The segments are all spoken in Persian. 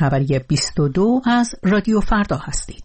خبری 22 از رادیو فردا هستید.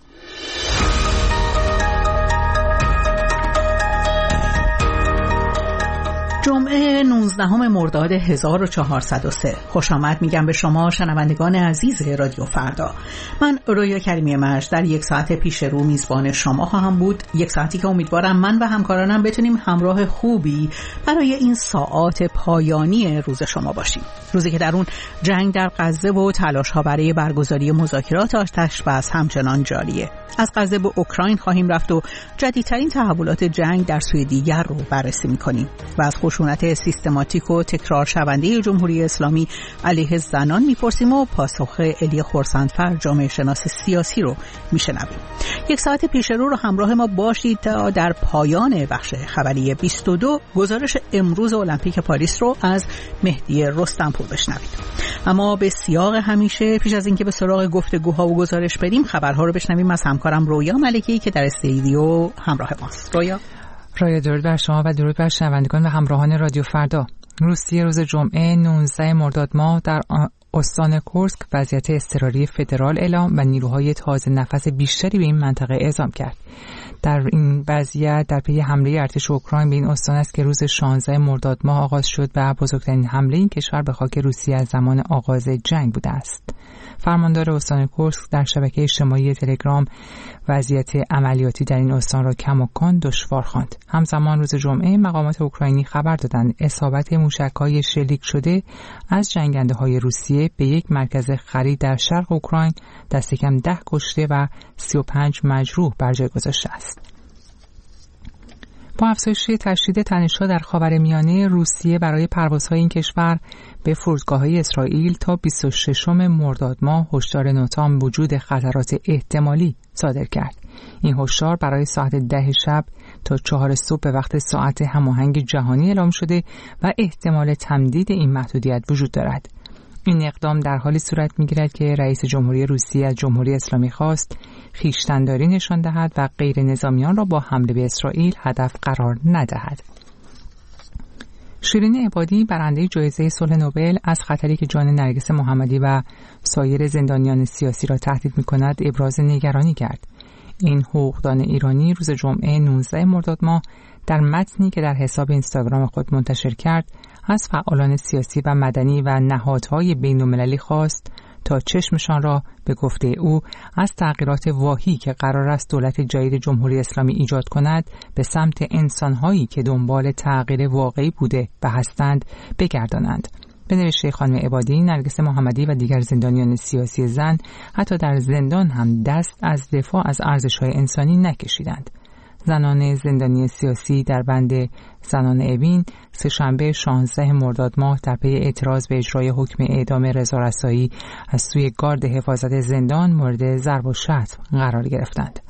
جمعه 19 مرداد 1403. خوش آمد میگم به شما شنوندگان عزیز رادیو فردا. من رویا کریمی مجد در یک ساعت پیش رو میزبان شما خواهم بود. یک ساعتی که امیدوارم من و همکارانم بتونیم همراه خوبی برای این ساعات پایانی روز شما باشیم. روزی که در اون جنگ در غزه و تلاش‌ها برای برگزاری مذاکرات آتش‌بس همچنان جاریه. از غزه به اوکراین خواهیم رفت و جدیدترین تحولات جنگ در سوی دیگر رو بررسی می‌کنیم و از خشونت سیستماتیک و تکرار شونده جمهوری اسلامی علیه زنان می‌پرسیم و پاسخ الی خرسندفر جامعه شناس سیاسی رو می‌شنویم. یک ساعت پیش رو همراه ما باشید تا در پایان بخش خبری 22 گزارش امروز المپیک پاریس رو از مهدی رستمپور بشنوید. اما به سیاق همیشه پیش از اینکه به سراغ گفتگوها و گزارش بریم خبرها رو بشنویم از همکارم رویا ملکی که در استودیو همراه ماست. رویا درود بر شما و درود بر شنوندگان و همراهان رادیو فردا. روسیه روز جمعه 19 مرداد ماه در استان کورسک وضعیت اضطراری فدرال اعلام و نیروهای تازه نفس بیشتری به این منطقه اعزام کرد. در این وضعیت در پی حمله ارتش اوکراین به این استان است که روز 16 مرداد ماه آغاز شد و بزرگترین حمله این کشور به خاک روسیه از زمان آغاز جنگ بوده است. فرماندار استان کورسک در شبکه اجتماعی تلگرام وضعیت عملیاتی در این استان را کماکان دشوار خواند. همزمان روز جمعه مقامات اوکراینی خبر دادند اصابت موشک‌های شلیک شده از جنگنده‌های روسیه به یک مرکز خرید در شرق اوکراین دست کم 10 کشته و 35 مجروح بر جای گذاشته است. با افزایش تشدید تنش‌ها در خاورمیانه، روسیه برای پروازهای این کشور به فرودگاه‌های اسرائیل تا 26 مرداد ماه هشدار نوتام وجود خطرات احتمالی صادر کرد. این هشدار برای ساعت 10 شب تا 4 صبح به وقت ساعت هماهنگ جهانی اعلام شده و احتمال تمدید این محدودیت وجود دارد. این اقدام در حالی صورت می‌گیرد که رئیس جمهوری روسیه از جمهوری اسلامی خواست خویشتن‌داری نشان دهد و غیر نظامیان را با حمله به اسرائیل هدف قرار ندهد. شیرین عبادی برنده جایزه صلح نوبل از خطری که جان نرگس محمدی و سایر زندانیان سیاسی را تهدید می‌کند ابراز نگرانی کرد. این حقوقدان ایرانی روز جمعه 19 مرداد ماه در متنی که در حساب اینستاگرام خود منتشر کرد از فعالان سیاسی و مدنی و نهادهای بین‌المللی خواست تا چشمشان را به گفته او از تغییرات واهی که قرار است دولت جدید جمهوری اسلامی ایجاد کند به سمت انسان‌هایی که دنبال تغییر واقعی بوده و هستند بگردانند. به نوشته خانم عبادی، نرگس محمدی و دیگر زندانیان سیاسی زن حتی در زندان هم دست از دفاع از ارزش‌های انسانی نکشیدند. زنان زندانی سیاسی در بند زنان اوین سه‌شنبه 16 مرداد ماه در پی اعتراض به اجرای حکم اعدام رضا رسایی از سوی گارد حفاظت زندان مورد ضرب و شتم قرار گرفتند.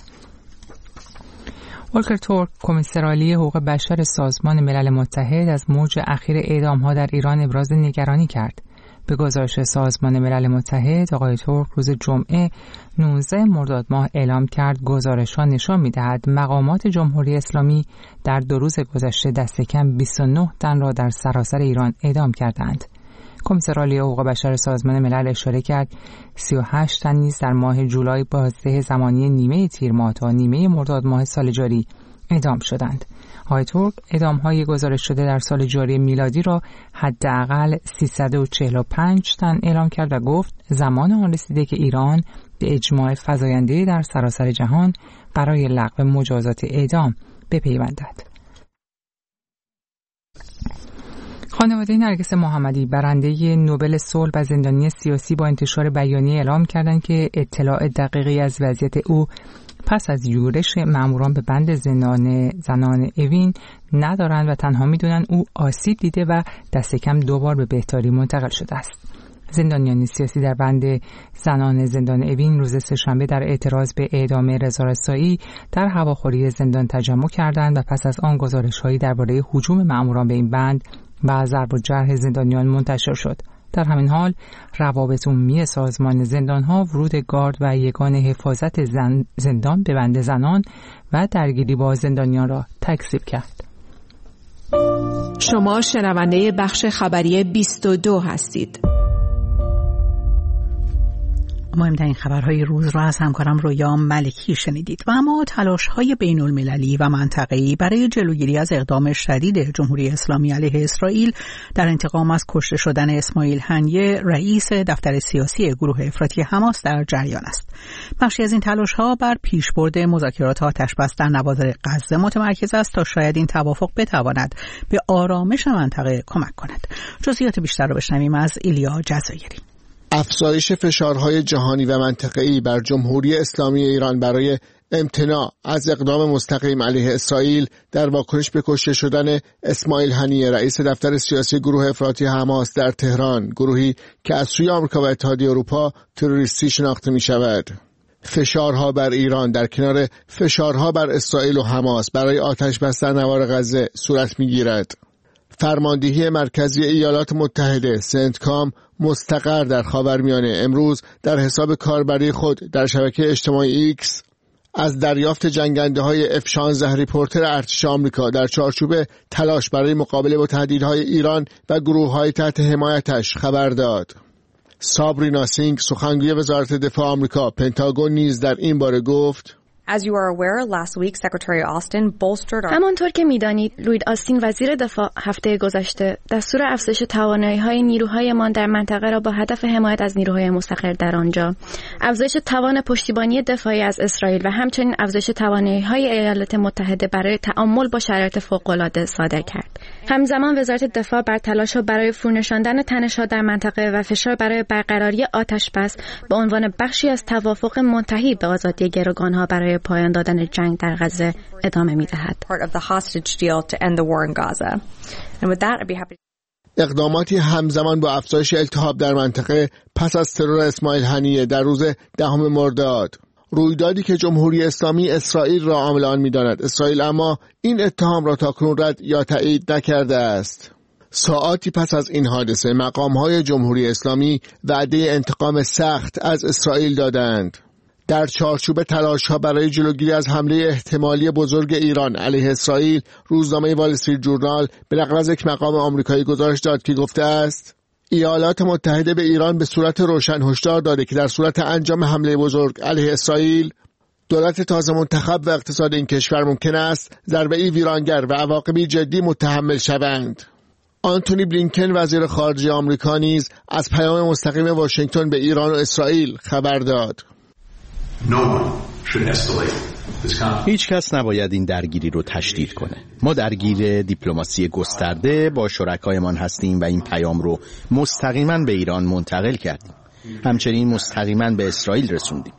ولکر تورک، کمیسر عالی حقوق بشر سازمان ملل متحد از موج اخیر اعدام‌ها در ایران ابراز نگرانی کرد. به گزارش سازمان ملل متحد، آقای تورک روز جمعه 19 مرداد ماه اعلام کرد گزارش‌ها نشان می‌دهد مقامات جمهوری اسلامی در 2 روز گذشته دست کم 29 تن را در سراسر ایران اعدام کردند. کمیسر عالی حقوق بشر سازمان ملل اشاره کرد 38 تن نیز در ماه جولای بازده زمانی نیمه تیر ماه تا نیمه مرداد ماه سال جاری اعدام شدند. آقای تورک اعدام‌های گزارش شده در سال جاری میلادی را حداقل 345 تن اعلام کرد و گفت زمان آن رسیده که ایران به اجماع فزاینده در سراسر جهان برای لغو مجازات اعدام بپیوندد. خانواده نرگس محمدی برنده نوبل صلح و زندانی سیاسی با انتشار بیانیه اعلام کردند که اطلاع دقیقی از وضعیت او پس از یورش ماموران به بند زنان اوین ندارند و تنها می‌دونن او آسیب دیده و دست کم 2 بار به بهداری منتقل شده است. زندانیان سیاسی در بند زنان زندان اوین روز سه‌شنبه در اعتراض به اعدام رضا رسایی در هواخوری زندان تجمع کردند و پس از آن گزارش‌هایی درباره هجوم ماموران به این بند و ضرب و جرح زندانیان منتشر شد. در همین حال روابط عمومی سازمان زندان‌ها ورود گارد و یگان حفاظت زندان به بند زنان و درگیری با زندانیان را تکذیب کرد. شما شنونده بخش خبری 22 هستید. مهمترین خبرهای روز را از همکارم رویا ملکی شنیدید. و اما تلاش‌های بین‌المللی و منطقه‌ای برای جلوگیری از اقدام شدید جمهوری اسلامی علیه اسرائیل در انتقام از کشته شدن اسماعیل هنیه رئیس دفتر سیاسی گروه افراطی حماس در جریان است. بخشی از این تلاش‌ها بر پیشبرد مذاکرات آتش‌بس در نواحی غزه متمرکز است تا شاید این توافق بتواند به آرامش منطقه کمک کند. جزئیات بیشتر را بشنویم از ایلیا جزایری. افزایش فشارهای جهانی و منطقه‌ای بر جمهوری اسلامی ایران برای امتناع از اقدام مستقیم علیه اسرائیل در واکنش به کشته شدن اسماعیل هنیه رئیس دفتر سیاسی گروه افراطی حماس در تهران، گروهی که از سوی آمریکا و اتحادیه اروپا تروریستی شناخته می شود. فشارها بر ایران در کنار فشارها بر اسرائیل و حماس برای آتش بس در نوار غزه صورت می گیرد. فرماندهی مرکزی ایالات متحده سنتکام مستقر در خاورمیانه امروز در حساب کاربری خود در شبکه اجتماعی ایکس از دریافت جنگنده‌های F-16 ریپورتر ارتش آمریکا در چارچوب تلاش برای مقابله با تهدیدهای ایران و گروه‌های تحت حمایتش خبر داد. سابرینا سینگ سخنگوی وزارت دفاع آمریکا پنتاگون نیز در این باره گفت: As you are aware, last week Secretary Austin bolstered our... همانطور که می‌دانید، لوید آستین وزیر دفاع هفته گذشته دستور افزایش توانایی‌های نیروهایمان در منطقه را با هدف حمایت از نیروهای مستقر در آنجا، افزایش توان پشتیبانی دفاعی از اسرائیل و همچنین افزایش توانایی‌های ایالات متحده برای تعامل با شرایط فوق‌العاده صادر کرد. همزمان وزارت دفاع بر تلاش‌ها برای فرونشاندن تنش‌ها در منطقه و فشار برای برقراری آتش‌بس به عنوان بخشی از توافق منتهی به آزادی گروگان‌ها برای پایان دادن جنگ در غزه ادامه می‌دهد. اقداماتی همزمان با افزایش التهاب در منطقه پس از ترور اسماعیل هنیه در روز 10 مرداد، رویدادی که جمهوری اسلامی اسرائیل را عامل آن می‌داند. اسرائیل اما این اتهام را تاکنون رد یا تایید نکرده است. ساعاتی پس از این حادثه مقام‌های جمهوری اسلامی وعده انتقام سخت از اسرائیل دادند. در چارچوب تلاش‌ها برای جلوگیری از حمله احتمالی بزرگ ایران علیه اسرائیل، روزنامه وال استریت جورنال به نقل از یک مقام آمریکایی گزارش داد که گفته است: ایالات متحده به ایران به صورت روشن هشدار داده که در صورت انجام حمله بزرگ علیه اسرائیل، دولت تازه منتخب و اقتصاد این کشور ممکن است ضربه‌ای ویرانگر و عواقبی جدی متحمل شوند. آنتونی بلینکن وزیر خارجه آمریکا نیز از پیام مستقیم واشنگتن به ایران و اسرائیل خبر داد. هیچ کس نباید این درگیری رو تشدید کنه. ما درگیر دیپلماسی گسترده با شرکایمان هستیم و این پیام رو مستقیما به ایران منتقل کردیم. همچنین مستقیما به اسرائیل رسوندیم.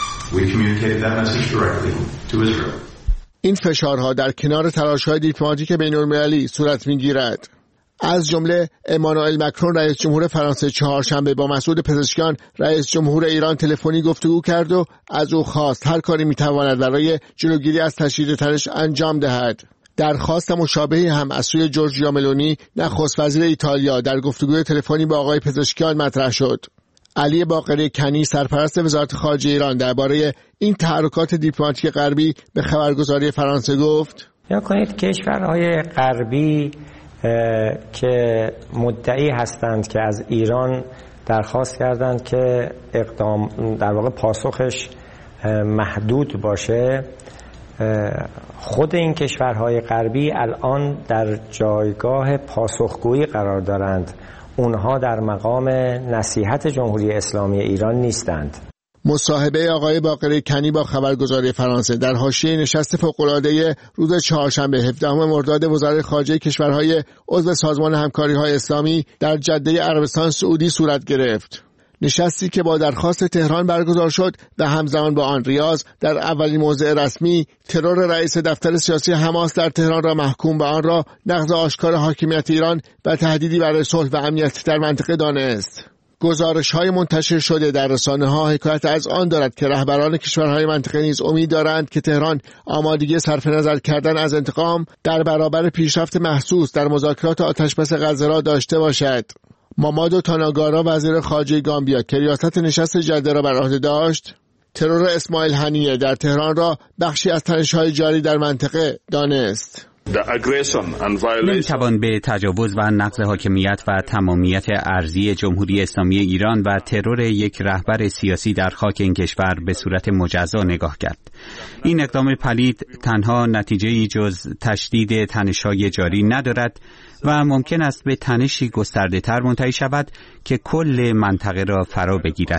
این فشارها در کنار تلاش‌های دیپلماتیک بین‌المللی صورت می‌گیرد. از جمله امانوئل مکرون رئیس جمهور فرانسه چهارشنبه با مسعود پزشکیان رئیس جمهور ایران تلفنی گفتگو کرد و از او خواست هر کاری میتواند برای جلوگیری از تشدید تنش انجام دهد. درخواست مشابهی هم از سوی جورجیا ملونی نخست وزیر ایتالیا در گفتگوی تلفنی با آقای پزشکیان مطرح شد. علی باقری کنی سرپرست وزارت خارجه ایران درباره این تحرکات دیپلماتیک غربی به خبرگزاری فرانسه گفت: یا کنید کشورهای غربی که مدعی هستند که از ایران درخواست کردند که اقدام در واقع پاسخش محدود باشه، خود این کشورهای غربی الان در جایگاه پاسخگویی قرار دارند. اونها در مقام نصیحت جمهوری اسلامی ایران نیستند. مصاحبه آقای باقری کنی با خبرگزاری فرانسه در حاشیه نشست فوق‌العاده روز چهارشنبه 17 مرداد وزرای خارجه کشورهای عضو سازمان همکاری‌های اسلامی در جده عربستان سعودی صورت گرفت. نشستی که با درخواست تهران برگزار شد و همزمان با آن ریاض در اولین موضع رسمی ترور رئیس دفتر سیاسی حماس در تهران را محکوم به آن را نقض آشکار حاکمیت ایران و تهدیدی برای صلح و امنیت در منطقه دانست. گزارش‌های منتشر شده در رسانه‌ها حکایت از آن دارد که رهبران کشورهای منطقه نیز امید دارند که تهران آمادگی صرف نظر کردن از انتقام در برابر پیشرفت محسوس در مذاکرات آتشبس غزه را داشته باشد. مامادو تاناگارا وزیر خارجه گامبیا که ریاست نشست جده را بر عهده داشت، ترور اسماعیل هنیه در تهران را بخشی از تنش‌های جاری در منطقه دانست. نمیتوان به تجاوز و نقض حاکمیت و تمامیت ارضی جمهوری اسلامی ایران و ترور یک رهبر سیاسی در خاک این کشور به صورت مجزا نگاه کرد. این اقدام پلید تنها نتیجه‌ای جز تشدید تنش‌های جاری ندارد و ممکن است به تنشی گسترده‌تر منتهی شود که کل منطقه را فرا بگیرد.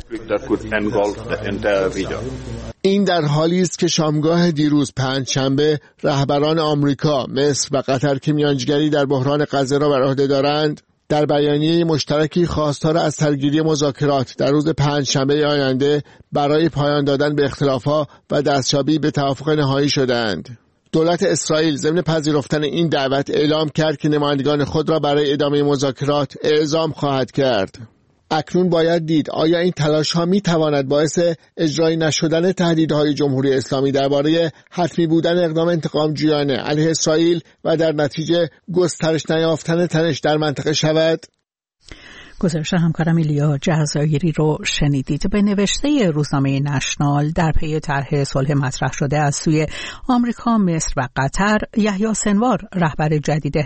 این در حالی است که شامگاه دیروز پنجشنبه رهبران آمریکا، مصر و قطر که میانجیگری در بحران غزه را بر عهده دارند، در بیانیه مشترکی خواستار از سرگیری مذاکرات در روز پنجشنبه آینده برای پایان دادن به اختلاف‌ها و دستیابی به توافق نهایی شدند. دولت اسرائیل ضمن پذیرفتن این دعوت اعلام کرد که نمایندگان خود را برای ادامه مذاکرات اعزام خواهد کرد. اکنون باید دید آیا این تلاش‌ها می‌تواند باعث اجرایی نشدن تهدیدهای جمهوری اسلامی درباره حتمی بودن اقدام انتقام‌جویانه علیه اسرائیل و در نتیجه گسترش نیافتن تنش در منطقه شود؟ گزارش همکارم ایلیا جزایری رو شنیدید. به نوشته روزنامه نشنال در پی طرح صلح مطرح شده از سوی آمریکا، مصر و قطر، یحیی سنوار رهبر جدید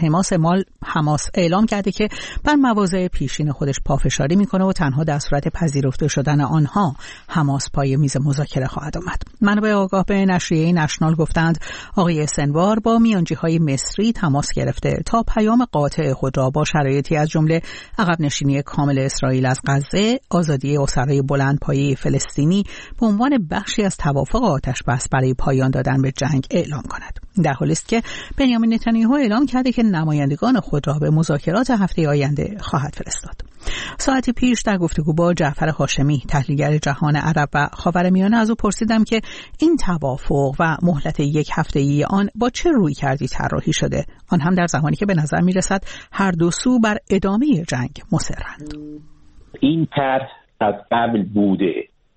حماس اعلام کرده که بر مواضع پیشین خودش پافشاری میکنه و تنها در صورت پذیرفته شدن آنها حماس پای میز مذاکره خواهد آمد. منابع آگاه به نشریه نشنال گفتند آقای سنوار با میانجیهای مصری تماس گرفته تا پیام قاطع خود را با شرایطی از جمله عقب نشینی کامل اسرائیل از غزه، آزادی اسرای بلندپایه فلسطینی به عنوان بخشی از توافق آتش بس برای پایان دادن به جنگ اعلام کند. در حالی است که بنیامین نتانیاهو اعلام کرده که نمایندگان خود را به مذاکرات هفته آینده خواهد فرستاد. ساعتی پیش در گفتگو با جعفر هاشمی، تحلیلگر جهان عرب و خاورمیانه، از او پرسیدم که این توافق و مهلت یک هفته‌ای آن با چه رویکردی طراحی شده، آن هم در زمانی که به نظر می‌رسد هر دو سو بر ادامه جنگ مصرند. این طرح از قبل بوده،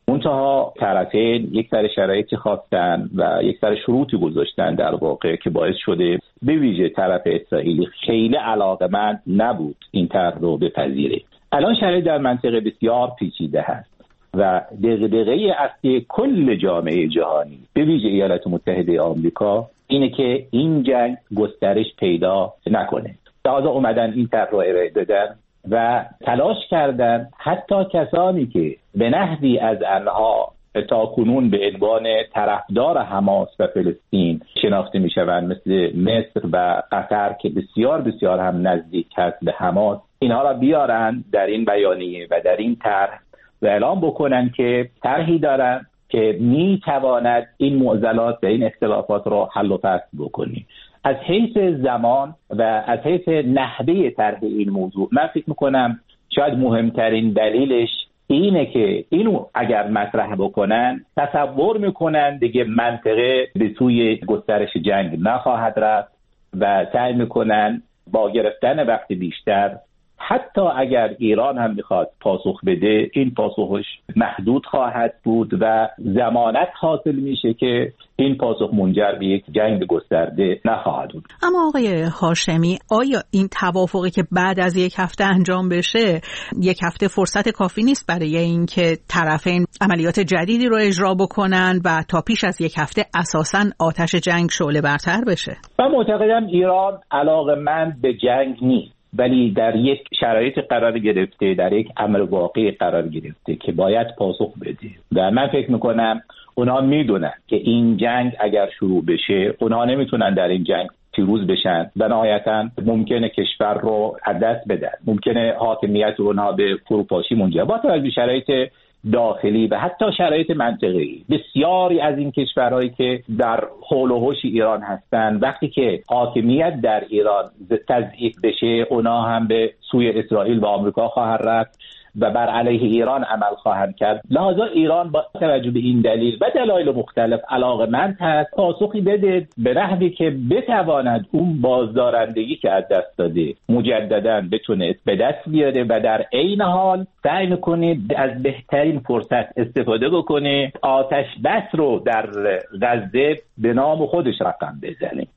منتها طرفین یک سر شرایطی خواستن و یک سر شروطی گذاشتن در واقع که باعث شده به ویژه طرف اسرائیلی خیلی علاقه‌مند نبود این طرح رو بپذیره. الان شرایط در منطقه بسیار پیچیده هست و دغدغه اصلی کل جامعه جهانی به ویژه ایالات متحده آمریکا اینه که این جنگ گسترش پیدا نکنه. لذا اومدن این طرح رو ارائه دادن و تلاش کردن حتی کسانی که به نحوی از آنها تا کنون به عنوان طرفدار حماس و فلسطین شناخته میشوند، مثل مصر و قطر که بسیار بسیار هم نزدیک هست به حماس، اینها را بیارن در این بیانیه و در این طرح و اعلام بکنن که طرحی دارن که میتواند این معضلات و این اختلافات را حل و فصل بکنی. از حیث زمان و از حیث نحوه طرح این موضوع من فکر میکنم شاید مهمترین دلیلش اینه که اینو اگر مطرح بکنن تصور میکنن دیگه منطقه به سوی گسترش جنگ نخواهد رفت و سعی میکنن با گرفتن وقت بیشتر، حتی اگر ایران هم میخواد پاسخ بده، این پاسخش محدود خواهد بود و ضمانت حاصل میشه که این پاسخ منجر به یک جنگ گسترده نخواهد بود. اما آقای هاشمی، آیا این توافقی که بعد از یک هفته انجام بشه، یک هفته فرصت کافی نیست برای اینکه طرفین عملیات جدیدی رو اجرا بکنن و تا پیش از یک هفته اساساً آتش جنگ شعله برتر بشه؟ من معتقدم ایران علاقه‌مند به جنگ نیست، ولی در یک شرایط قرار گرفته، در یک امر واقعی قرار گرفته که باید پاسخ بده و من فکر میکنم اونا میدونن که این جنگ اگر شروع بشه اونا نمیتونن در این جنگ پیروز بشن و نهایتاً ممکنه کشور رو از دست بدن، ممکنه حاکمیت اونها به فروپاشی منجر با توجه به شرایط داخلی و حتی شرایط منطقه‌ای. بسیاری از این کشورهایی که در حول و حوش ایران هستند وقتی که حاکمیت در ایران تضعیف بشه اونا هم به سوی اسرائیل و آمریکا خواهند رفت و بر علیه ایران عمل خواهند کرد. لذا ایران با توجه به این دلیل و دلایل مختلف علاقه‌مند هست پاسخی بده به نحوی که بتواند اون بازدارندگی که از دست داده مجددا بتونه به دست بیاره و در عین حال سعی می‌کنه از بهترین فرصت استفاده بکنه، آتش بس رو در غزه به نام خودش رقم بزنه.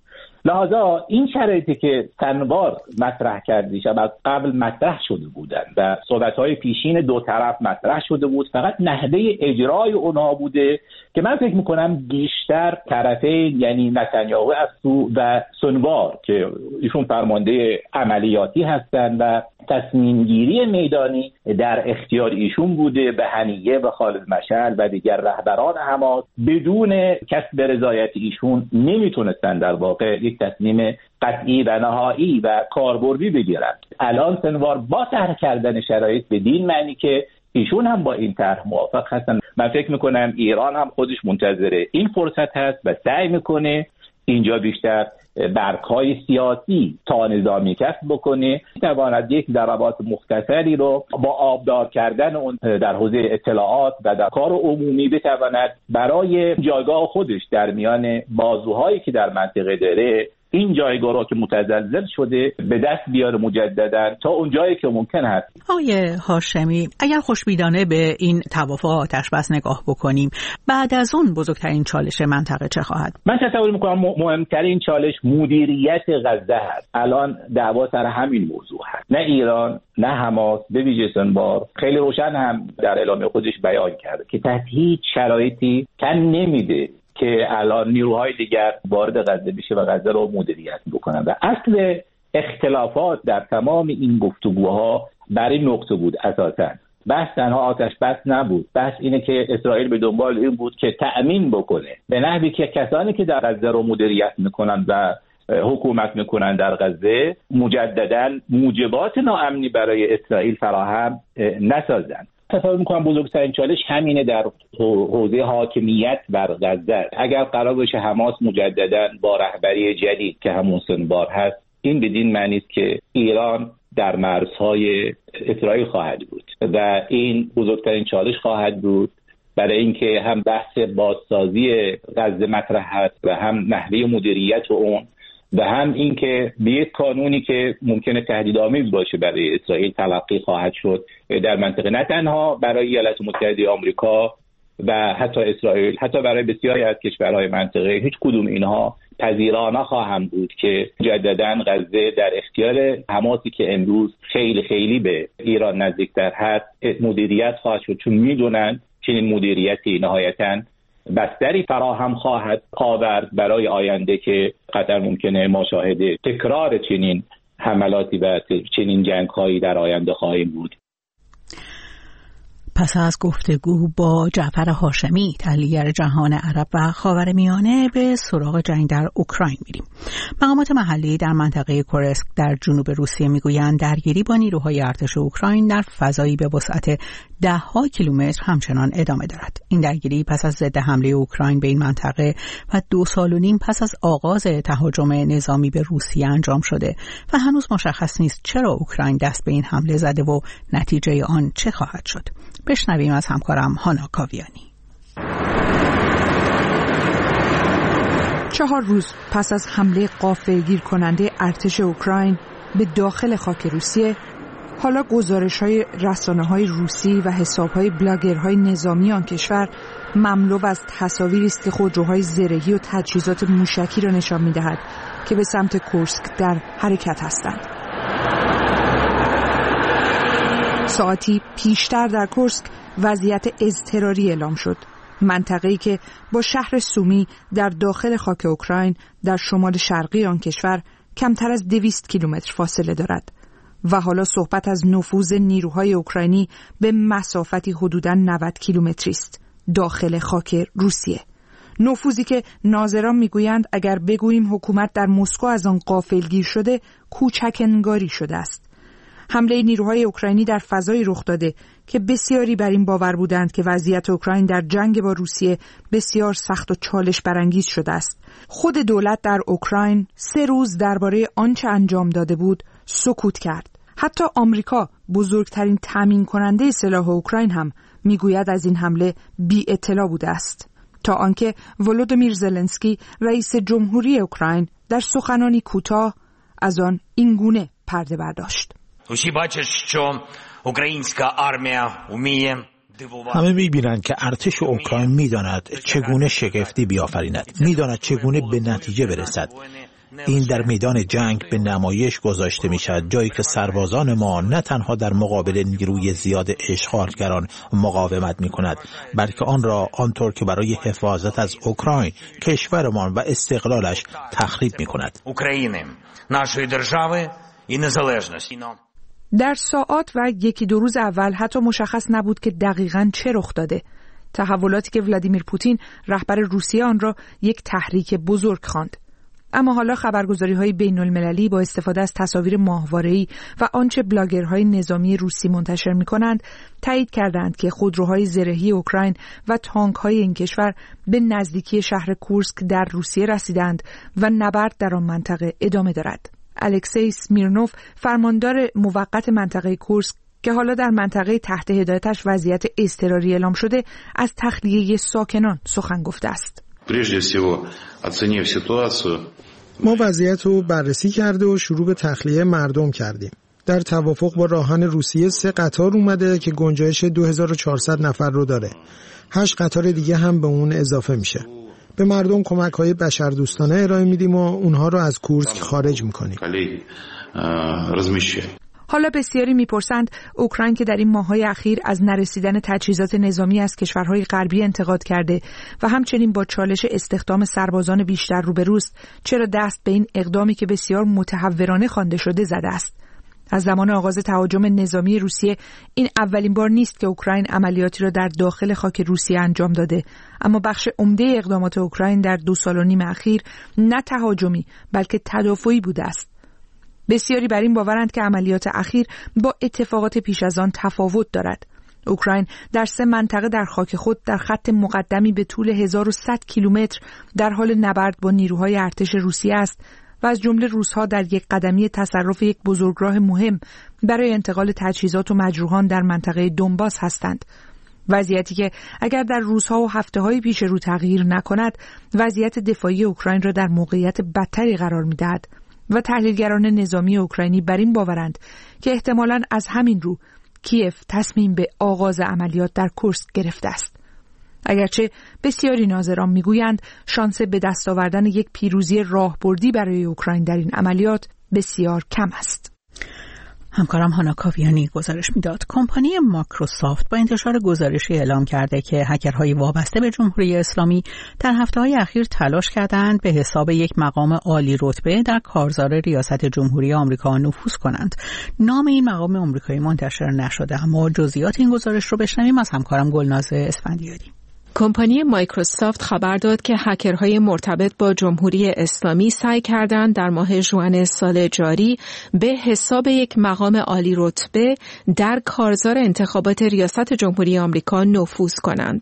لحاظا این شرایطی که تنوار مطرح کردی شب از قبل مطرح شده بودن و صحبت‌های پیشین دو طرف مطرح شده بود، فقط نحوه اجرای اونها بوده که من فکر میکنم بیشتر طرفین یعنی نتانیاهو از سو و سنوار که ایشون فرمانده عملیاتی هستند و تصمیم گیری میدانی در اختیار ایشون بوده، به هنیه و خالد مشعل و دیگر رهبران حماس بدون کسب رضایت ایشون نمیتونستن در واقع یک تصمیم قطعی و نهایی و کاربردی بگیرن. الان سنوار با طرح کردن شرایط بدین معنی که ایشون هم با این طرح موافق هستن. من فکر میکنم ایران هم خودش منتظر این فرصت هست و سعی میکنه اینجا بیشتر برگ‌های سیاسی تا نظامی کسب بکنه، تواند یک ضربات مختصری رو با آبدار کردن اون در حوزه اطلاعات و در کار عمومی بتواند برای جایگاه خودش در میان بازوهایی که در منطقه داره این جایگاه را که متزلزل شده به دست بیاره مجددا تا اون جایی که ممکن هست. آقای هاشمی، اگر خوشبینانه به این توافق آتش بس نگاه بکنیم، بعد از اون بزرگترین چالش منطقه چه خواهد؟ من تصور میکنم مهمترین چالش مدیریت غزه هست. الان دعوا سر همین موضوع هست. نه ایران نه حماس به ویژه سنوار خیلی روشن هم در اعلامیه خودش بیان کرده که تحت هیچ شرایطی تن نمیده که الان نیروهای دیگر وارد غزه بشه و غزه رو مدیریت بکنن و اصل اختلافات در تمام این گفتگوها بر این نقطه بود. اساساً بحث تنها آتش بس نبود، بحث اینه که اسرائیل به دنبال این بود که تأمین بکنه به نحوی که کسانی که در غزه رو مدیریت میکنن و حکومت میکنن در غزه مجدداً موجبات ناامنی برای اسرائیل فراهم نسازن. تصور میکنم بزرگترین چالش همینه در حوزه حاکمیت بر غزه. اگر قرار باشه حماس مجددا با رهبری جدید که همون سنوار هست، این بدین معنی است که ایران در مرزهای اسرائیل خواهد بود و این بزرگترین چالش خواهد بود برای اینکه هم بحث بازسازی غزه مطرح هست و هم نحوه مدیریت اون و هم اینکه به یک قانونی که ممکنه تهدیدآمیز باشه برای اسرائیل تلقی خواهد شد در منطقه، نه تنها برای ایالات متحده آمریکا و حتی اسرائیل، حتی برای بسیاری از کشورهای منطقه. هیچ کدوم اینها پذیرا نخواهند بود که جدداً غزه در اختیار حماسی که امروز خیلی خیلی به ایران نزدیکتر هست مدیریت خواهد شد، چون میدونن که این مدیریتی نهایتاً بستری فراهم خواهد آورد برای آینده که قطعا ممکنه ما شاهد تکرار چنین حملاتی و چنین جنگ‌هایی در آینده خواهیم بود. پس از گفتگو با جعفر هاشمی، تحلیلگر جهان عرب و خاورمیانه، به سراغ جنگ در اوکراین میریم. مقامات محلی در منطقه کورسک در جنوب روسیه میگویند درگیری با نیروهای ارتش اوکراین در فضایی به وسعت ده‌ها کیلومتر همچنان ادامه دارد. این درگیری پس از ضد حمله اوکراین به این منطقه و 2.5 سال پس از آغاز تهاجم نظامی به روسیه انجام شده و هنوز مشخص نیست چرا اوکراین دست به این حمله زده و نتیجه آن چه خواهد شد. بشنویم از همکارم هانا کاویانی. 4 روز پس از حمله غافلگیر کننده ارتش اوکراین به داخل خاک روسیه، حالا گزارش‌های رسانه‌های روسی و حساب‌های بلاگرهای نظامی آن کشور مملو از تصاویری است که خودروهای زرهی و تجهیزات موشکی را نشان می‌دهد که به سمت کورسک در حرکت هستند. ساعتی پیشتر در کورسک وضعیت اضطراری اعلام شد. منطقه‌ای که با شهر سومی در داخل خاک اوکراین در شمال شرقی آن کشور کمتر از 200 کیلومتر فاصله دارد و حالا صحبت از نفوذ نیروهای اوکراینی به مسافتی حدوداً 90 کیلومتری است داخل خاک روسیه. نفوذی که ناظران میگویند اگر بگوییم حکومت در مسکو از آن غافلگیر شده، کوچک انگاری شده است. حمله نیروهای اوکراینی در فضایی رخ داده که بسیاری بر این باور بودند که وضعیت اوکراین در جنگ با روسیه بسیار سخت و چالش برانگیز شده است. خود دولت در اوکراین 3 روز درباره آنچه انجام داده بود سکوت کرد. حتی آمریکا، بزرگترین تامین کننده سلاح اوکراین، هم میگوید از این حمله بی اطلاع بوده است، تا آنکه ولودیمیر زلنسکی رئیس جمهوری اوکراین در سخنانی کوتاه از آن این گونه پرده برداشت. همه می‌بینند که ارتش اوکراین می‌داند چگونه شگفتی بیافریند، می‌داند چگونه به نتیجه برسد. این در میدان جنگ به نمایش گذاشته می شود، جایی که سربازان ما نه تنها در مقابل نیروی زیاد اشغالگران مقاومت می کند، بلکه آن را آنطور که برای حفاظت از اوکراین کشورمان و استقلالش تخریب می کند. در ساعات و یکی دو روز اول حتی مشخص نبود که دقیقاً چه رخ داده. تحولاتی که ولادیمیر پوتین رهبر روسیه آن را یک تحریک بزرگ خواند. اما حالا خبرگزاری‌های بین‌المللی با استفاده از تصاویر ماهواره‌ای و آنچه بلاگرهای نظامی روسی منتشر می‌کنند تایید کردند که خودروهای زرهی اوکراین و تانک‌های این کشور به نزدیکی شهر کورسک در روسیه رسیدند و نبرد در آن منطقه ادامه دارد. الکسی سمیرنوف، فرماندار موقت منطقه کورسک که حالا در منطقه تحت هدایتش وضعیت اضطراری اعلام شده، از تخلیه ساکنان سخن گفته است. ما وضعیت رو بررسی کرده و شروع به تخلیه مردم کردیم. در توافق با راهن روسیه 3 قطار اومده که گنجایش 2400 نفر رو داره. 8 قطار دیگه هم به اون اضافه میشه. به مردم کمک‌های بشردوستانه ارائه میدیم و اونها رو از کورسک خارج میکنیم. حالا بسیاری میپرسند اوکراین که در این ماه‌های اخیر از نرسیدن تجهیزات نظامی از کشورهای غربی انتقاد کرده و همچنین با چالش استخدام سربازان بیشتر روبروست، چرا دست به این اقدامی که بسیار متهورانه خوانده شده زده است؟ از زمان آغاز تهاجم نظامی روسیه این اولین بار نیست که اوکراین عملیاتی را در داخل خاک روسیه انجام داده، اما بخش عمده اقدامات اوکراین در 2 سال و نیم اخیر نه تهاجمی بلکه تدافعی بوده است. بسیاری بر این باورند که عملیات اخیر با اتفاقات پیش از آن تفاوت دارد. اوکراین در 3 منطقه در خاک خود در خط مقدمی به طول 1100 کیلومتر در حال نبرد با نیروهای ارتش روسیه است و از جمله روس‌ها در یک قدمی تصرف یک بزرگراه مهم برای انتقال تجهیزات و مجروحان در منطقه دونباس هستند. وضعیتی که اگر در روزها و هفته‌های پیش رو تغییر نکند، وضعیت دفاعی اوکراین را در موقعیت بدتری قرار می‌دهد و تحلیلگران نظامی اوکراینی بر این باورند که احتمالاً از همین رو کیف تصمیم به آغاز عملیات در کورسک گرفته است. اگرچه بسیاری ناظران میگویند شانس به دست آوردن یک پیروزی راهبردی برای اوکراین در این عملیات بسیار کم است. همکارم هانا کاویانی گزارش میداد. کمپانی مایکروسافت با انتشار گزارشی اعلام کرده که هکرهای وابسته به جمهوری اسلامی در هفته‌های اخیر تلاش کردند به حساب یک مقام عالی رتبه در کارزار ریاست جمهوری آمریکا نفوذ کنند. نام این مقام آمریکایی منتشر نشده، اما جزئیات این گزارش رو بشنویم از همکارم گلناز اسفندیاری. کمپانی مایکروسافت خبر داد که هکرهای مرتبط با جمهوری اسلامی سعی کردند در ماه ژوئن سال جاری به حساب یک مقام عالی رتبه در کارزار انتخابات ریاست جمهوری آمریکا نفوذ کنند.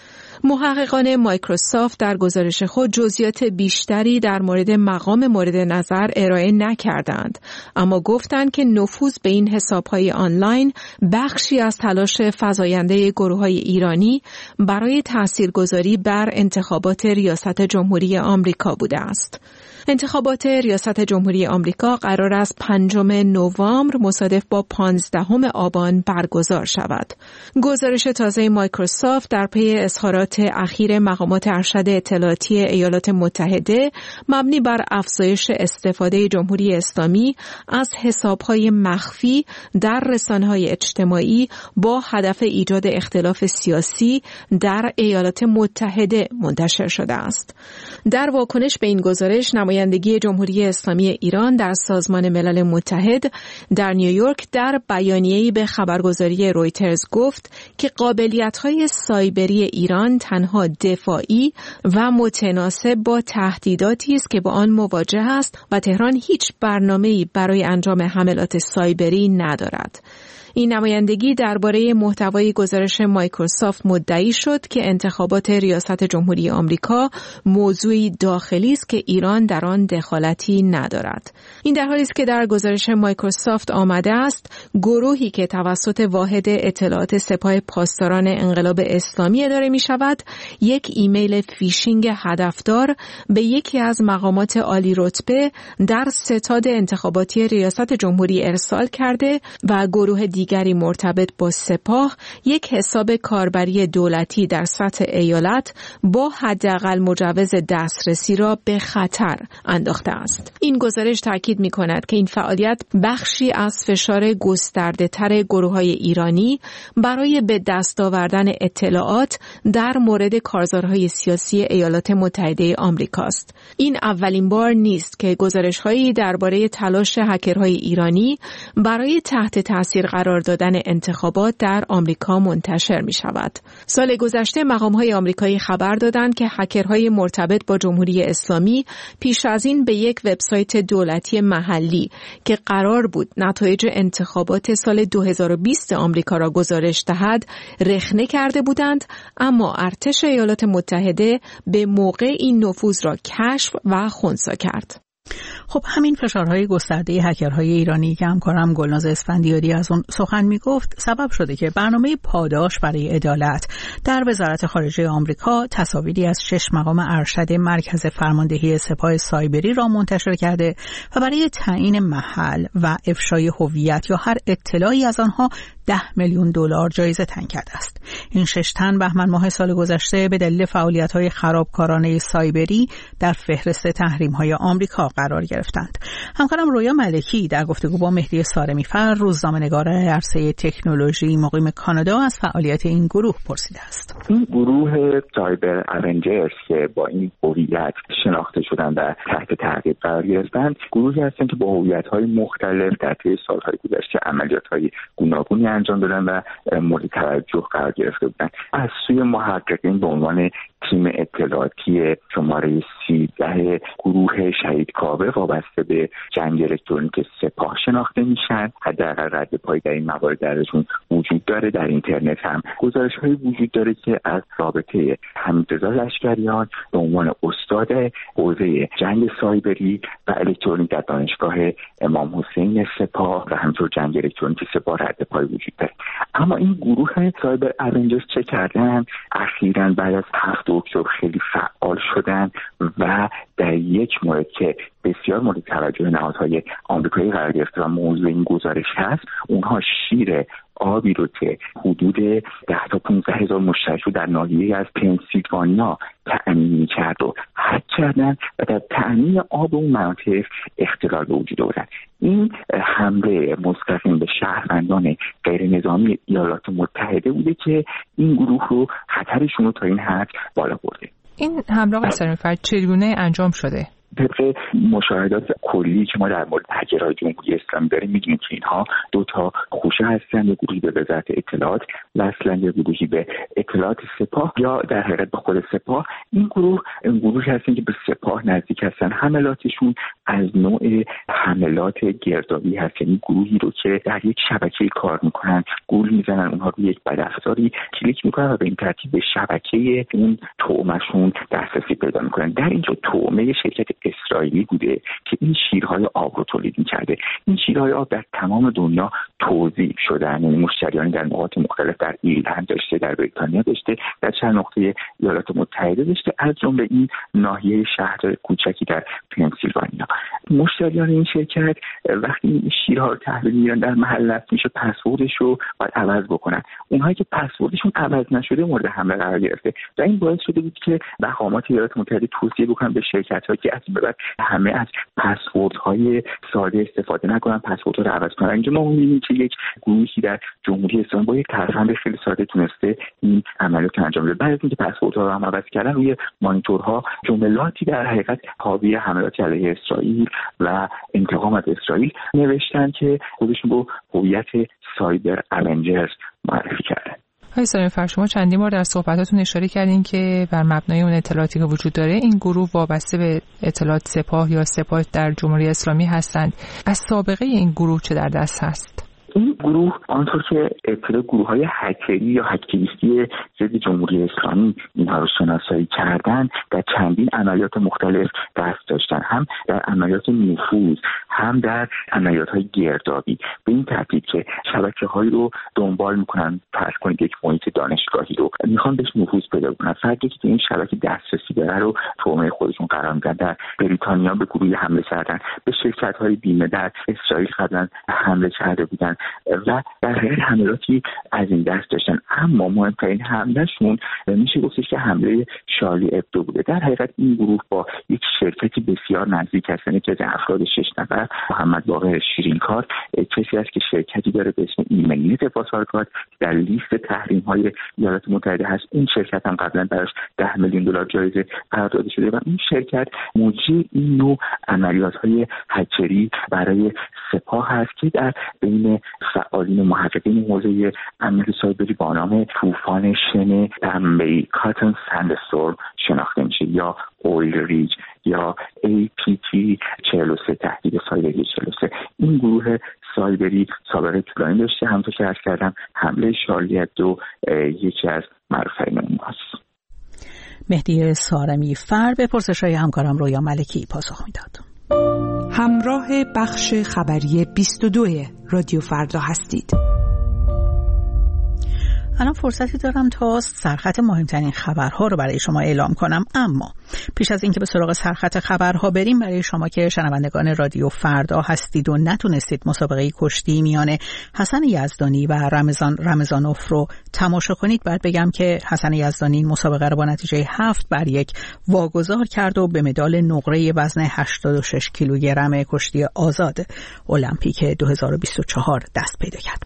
محققان مایکروسافت در گزارش خود جزئیات بیشتری در مورد مقام مورد نظر ارائه نکردند، اما گفتند که نفوذ به این حساب‌های آنلاین بخشی از تلاش فزاینده گروه‌های ایرانی برای تاثیرگذاری بر انتخابات ریاست جمهوری آمریکا بوده است. انتخابات ریاست جمهوری آمریکا قرار است 5 نوامبر مصادف با 15 آبان برگزار شود. گزارش تازه مایکروسافت در پی اظهارات اخیر مقامات ارشد اطلاعاتی ایالات متحده مبنی بر افزایش استفاده جمهوری اسلامی از حساب‌های مخفی در رسانه‌های اجتماعی با هدف ایجاد اختلاف سیاسی در ایالات متحده منتشر شده است. در واکنش به این گزارش نمایندگی جمهوری اسلامی ایران در سازمان ملل متحد در نیویورک در بیانیه‌ای به خبرگزاری رویترز گفت که قابلیت‌های سایبری ایران تنها دفاعی و متناسب با تهدیداتی است که با آن مواجه است و تهران هیچ برنامه‌ای برای انجام حملات سایبری ندارد. این نمایندگی درباره محتوای گزارش مایکروسافت مدعی شد که انتخابات ریاست جمهوری آمریکا موضوعی داخلی است که ایران در آن دخالتی ندارد. این در حالی است که در گزارش مایکروسافت آمده است گروهی که توسط واحد اطلاعات سپاه پاسداران انقلاب اسلامی اداره می شود یک ایمیل فیشینگ هدفدار به یکی از مقامات عالی رتبه در ستاد انتخاباتی ریاست جمهوری ارسال کرده و گروه دیگری مرتبط با سپاه یک حساب کاربری دولتی در سطح ایالت با حداقل مجوز دسترسی را به خطر انداخته است. این گزارش تاکید می‌کند که این فعالیت بخشی از فشار گسترده‌تر گروه‌های ایرانی برای به دست آوردن اطلاعات در مورد کارزارهای سیاسی ایالات متحده آمریکاست. این اولین بار نیست که گزارش‌هایی درباره تلاش هکرهای ایرانی برای تحت تاثیر قرار دادن انتخابات در آمریکا منتشر می‌شود. سال گذشته مقام‌های آمریکایی خبر دادند که هکرهای مرتبط با جمهوری اسلامی پیش از این به یک وبسایت دولتی محلی که قرار بود نتایج انتخابات سال 2020 آمریکا را گزارش دهد رخنه کرده بودند، اما ارتش ایالات متحده به موقع این نفوذ را کشف و خنثی کرد. خب همین فشارهای گسترده هکرهای ایرانی که همکارم گلناز اسفندیاری از اون سخن میگفت سبب شده که برنامه پاداش برای عدالت در وزارت خارجه آمریکا تصاویری از 6 مقام ارشد مرکز فرماندهی سپاه سایبری را منتشر کرده و برای تعیین محل و افشای هویت یا هر اطلاعی از آنها $10 میلیون جایزه تعیین کرده است. این 6 تن بهمن ماه سال گذشته به دلیل فعالیت‌های خرابکارانه سایبری در فهرست تحریم‌های آمریکا قرار گرفتند. همکارم رویا ملکی در گفتگو با مهدی سارمی‌فر، روزنامه‌نگار عرصه تکنولوژی مقیم کانادا، از فعالیت این گروه پرسیده است. این گروه سایبر اونجرز که با این هویت شناخته شدن و تحت تعقیب قرار گرفتند، گروهی هستند که با هویت‌های مختلف در طی سال‌های گذشته عملیات‌های گوناگونی انجام دادن و مورد توجه قرار گرفته بودند. از سوی محققین به عنوان تیم اطلاعاتی شماره 13 گروه شهید کاوه وابسته به جنگ الکترونیک سپاه شناخته میشن. حداقل رد پای در این موارد درشون وجود داره. در اینترنت هم گزارش‌هایی وجود داره که از رابطه حمیدرضا لشکریان به عنوان استاد حوزه جنگ سایبری و الکترونیک در دانشگاه امام حسین سپاه و همینطور جنگ الکترونیک سپاه رد پای وجود داره. اما این گروه سایبر اونجرز چه کردن؟ اخیراً بعد از 7 اکتبر خیلی فعال شدن و در یک مورد که بسیار مورد توجه نهادهای آمریکایی قرار گرفته و موضوع این گزارش هست، اونها شیر آبی رو که حدود 10 تا 15 هزار مشترک رو در ناحیه از پنسیلوانیا تأمین می‌کرد و حک کردن و در تأمین آب اون مناطق اختلال به وجود آوردن. این حمله مستقیم به شهروندان غیر نظامی ایالات متحده بوده که این گروه رو خطرشون رو تا این حد بالا برده. این حمله قصر فرد چگونه انجام شده؟ طبق مشاهدات کلی که ما در مورد هکرهای جمهوری اسلامی داریم می‌بینیم که اینها 2 تا خوشه هستند، یک گروهی به وزارت اطلاعات و اصلا یک گروهی به اطلاعات سپاه یا در حقیقت به خود سپاه. این گروهی هستند که به سپاه نزدیک هستند. حملاتشون از نوع حملات گردابی هست، یعنی گروهی رو که در یک شبکه کار میکنن، گول میزنن، اونها روی یک بدافزاری کلیک میکنن و به این ترتیب به شبکه اون تومشون دسترسی پیدا میکنن. در اینجا تومه شرکت اسرائیلی بوده که این شیرهای آب رو تولید می‌کرده. این شیرهای آب در تمام دنیا توزیع شدن، یعنی مشتریانی در نقاط مختلف، در ایرلند داشته، در بریتانیا داشته، در چند نقطه ایالات متحده داشته، از جمله این ناحیه شهر کوچکی در پنسیلوانیا. مشتریان این شرکت وقتی این شیرها رو تحویل می‌گیرن در محل رفت میشه پسوردش رو باید عوض بکنن. اونهایی که پسوردشون عوض نشده مورد حمله قرار گرفته و این باعث شده بود که مقامات ایالات متحده توصیه بکنن به شرکت‌ها که از بعد همه از پسوردهای ساده استفاده نکنن، پسوردها رو عوض کنن. اینجا ما می‌بینیم که یک گروهی در جمهوری اسلامی با یک ترفند خیلی ساده تونسته این عملیات انجام بده. بعد از اینکه پسوردها رو هم عوض کردن، روی مانیتورها جملاتی در حقیقت حاوی حملات علیه اسرائیل و انتقام از اسرائیل نوشتن که خودشون رو هویت سایبر اونجرز معرفی کردن. های سارمی‌فر، شما چندین بار در صحبتاتون اشاره کردین که بر مبنای اون اطلاعاتی که وجود داره این گروه وابسته به اطلاعات سپاه یا سپاه در جمهوری اسلامی هستند. از سابقه این گروه چه در دست هست؟ این گروه آنطور که ابتدا گروه‌های هکری یا هکریستی ضد جمهوری اسلامی اینها رو شناسایی کردن، در چندین عملیات مختلف دست داشتن، هم در عملیات نفوذ، هم در عملیات‌های گردابی، به این ترتیب که شبکه‌هایی رو دنبال می‌کنن. فرض کنید یک محیط دانشگاهی رو میخوان بهش نفوذ پیدا کنن، فردی که این شبکه دسترسی داره رو تومه خودشون قرار میدن. در بریتانیا به گروهی حمله کردن، به شرکت‌های بیمه در اسرائیل قبلا حمله کرده بودن و در حقیقت حملاتی از این دست داشتن. اما مهمترین حملهشون میشه گفتش که حمله شارلی ابدو بوده. در حقیقت این گروه با یک شرکتی بسیار نزدیک هستن که از افراد 6 نفر، محمد باقر شیرینکار، کسی است که شرکتی داره به اسم ایمنیت پاسارگاد در لیست تحریم‌های ایالات متحده هست. این شرکت هم قبلا براش $10 میلیون جایزه قرار داده شده و این شرکت مجری این نوع عملیات‌های هکری برای سپاه هست که در بین فعالین محققین حوزه امنیت سایبری با نام طوفان شن پنبه‌ای کاتن سندستورم شناخته میشه یا اویل ریج یا APT 43 تهدید سایبری 43. این گروه سایبری سابقه طولانی داشته. همونطور که عرض کردم حمله شارلی ابدو یکی از معروف‌ترین اونهاست. مهدی سارمی فر به پرسش‌های همکارم رویا ملکی پاسخ میداد. همراه بخش خبری 22 رادیو فردا هستید. الان فرصتی دارم تا سرخط مهمترین خبرها رو برای شما اعلام کنم، اما پیش از اینکه به سراغ سرخط خبرها بریم، برای شما که شنوندگان رادیو فردا هستید و نتونستید مسابقه کشتی میان حسن یزدانی و رمضانوف رو تماشا کنید، باید بگم که حسن یزدانی این مسابقه رو با نتیجه 7-1 واگذار کرد و به مدال نقره وزن 86 کیلوگرم کشتی آزاد المپیک 2024 دست پیدا کرد.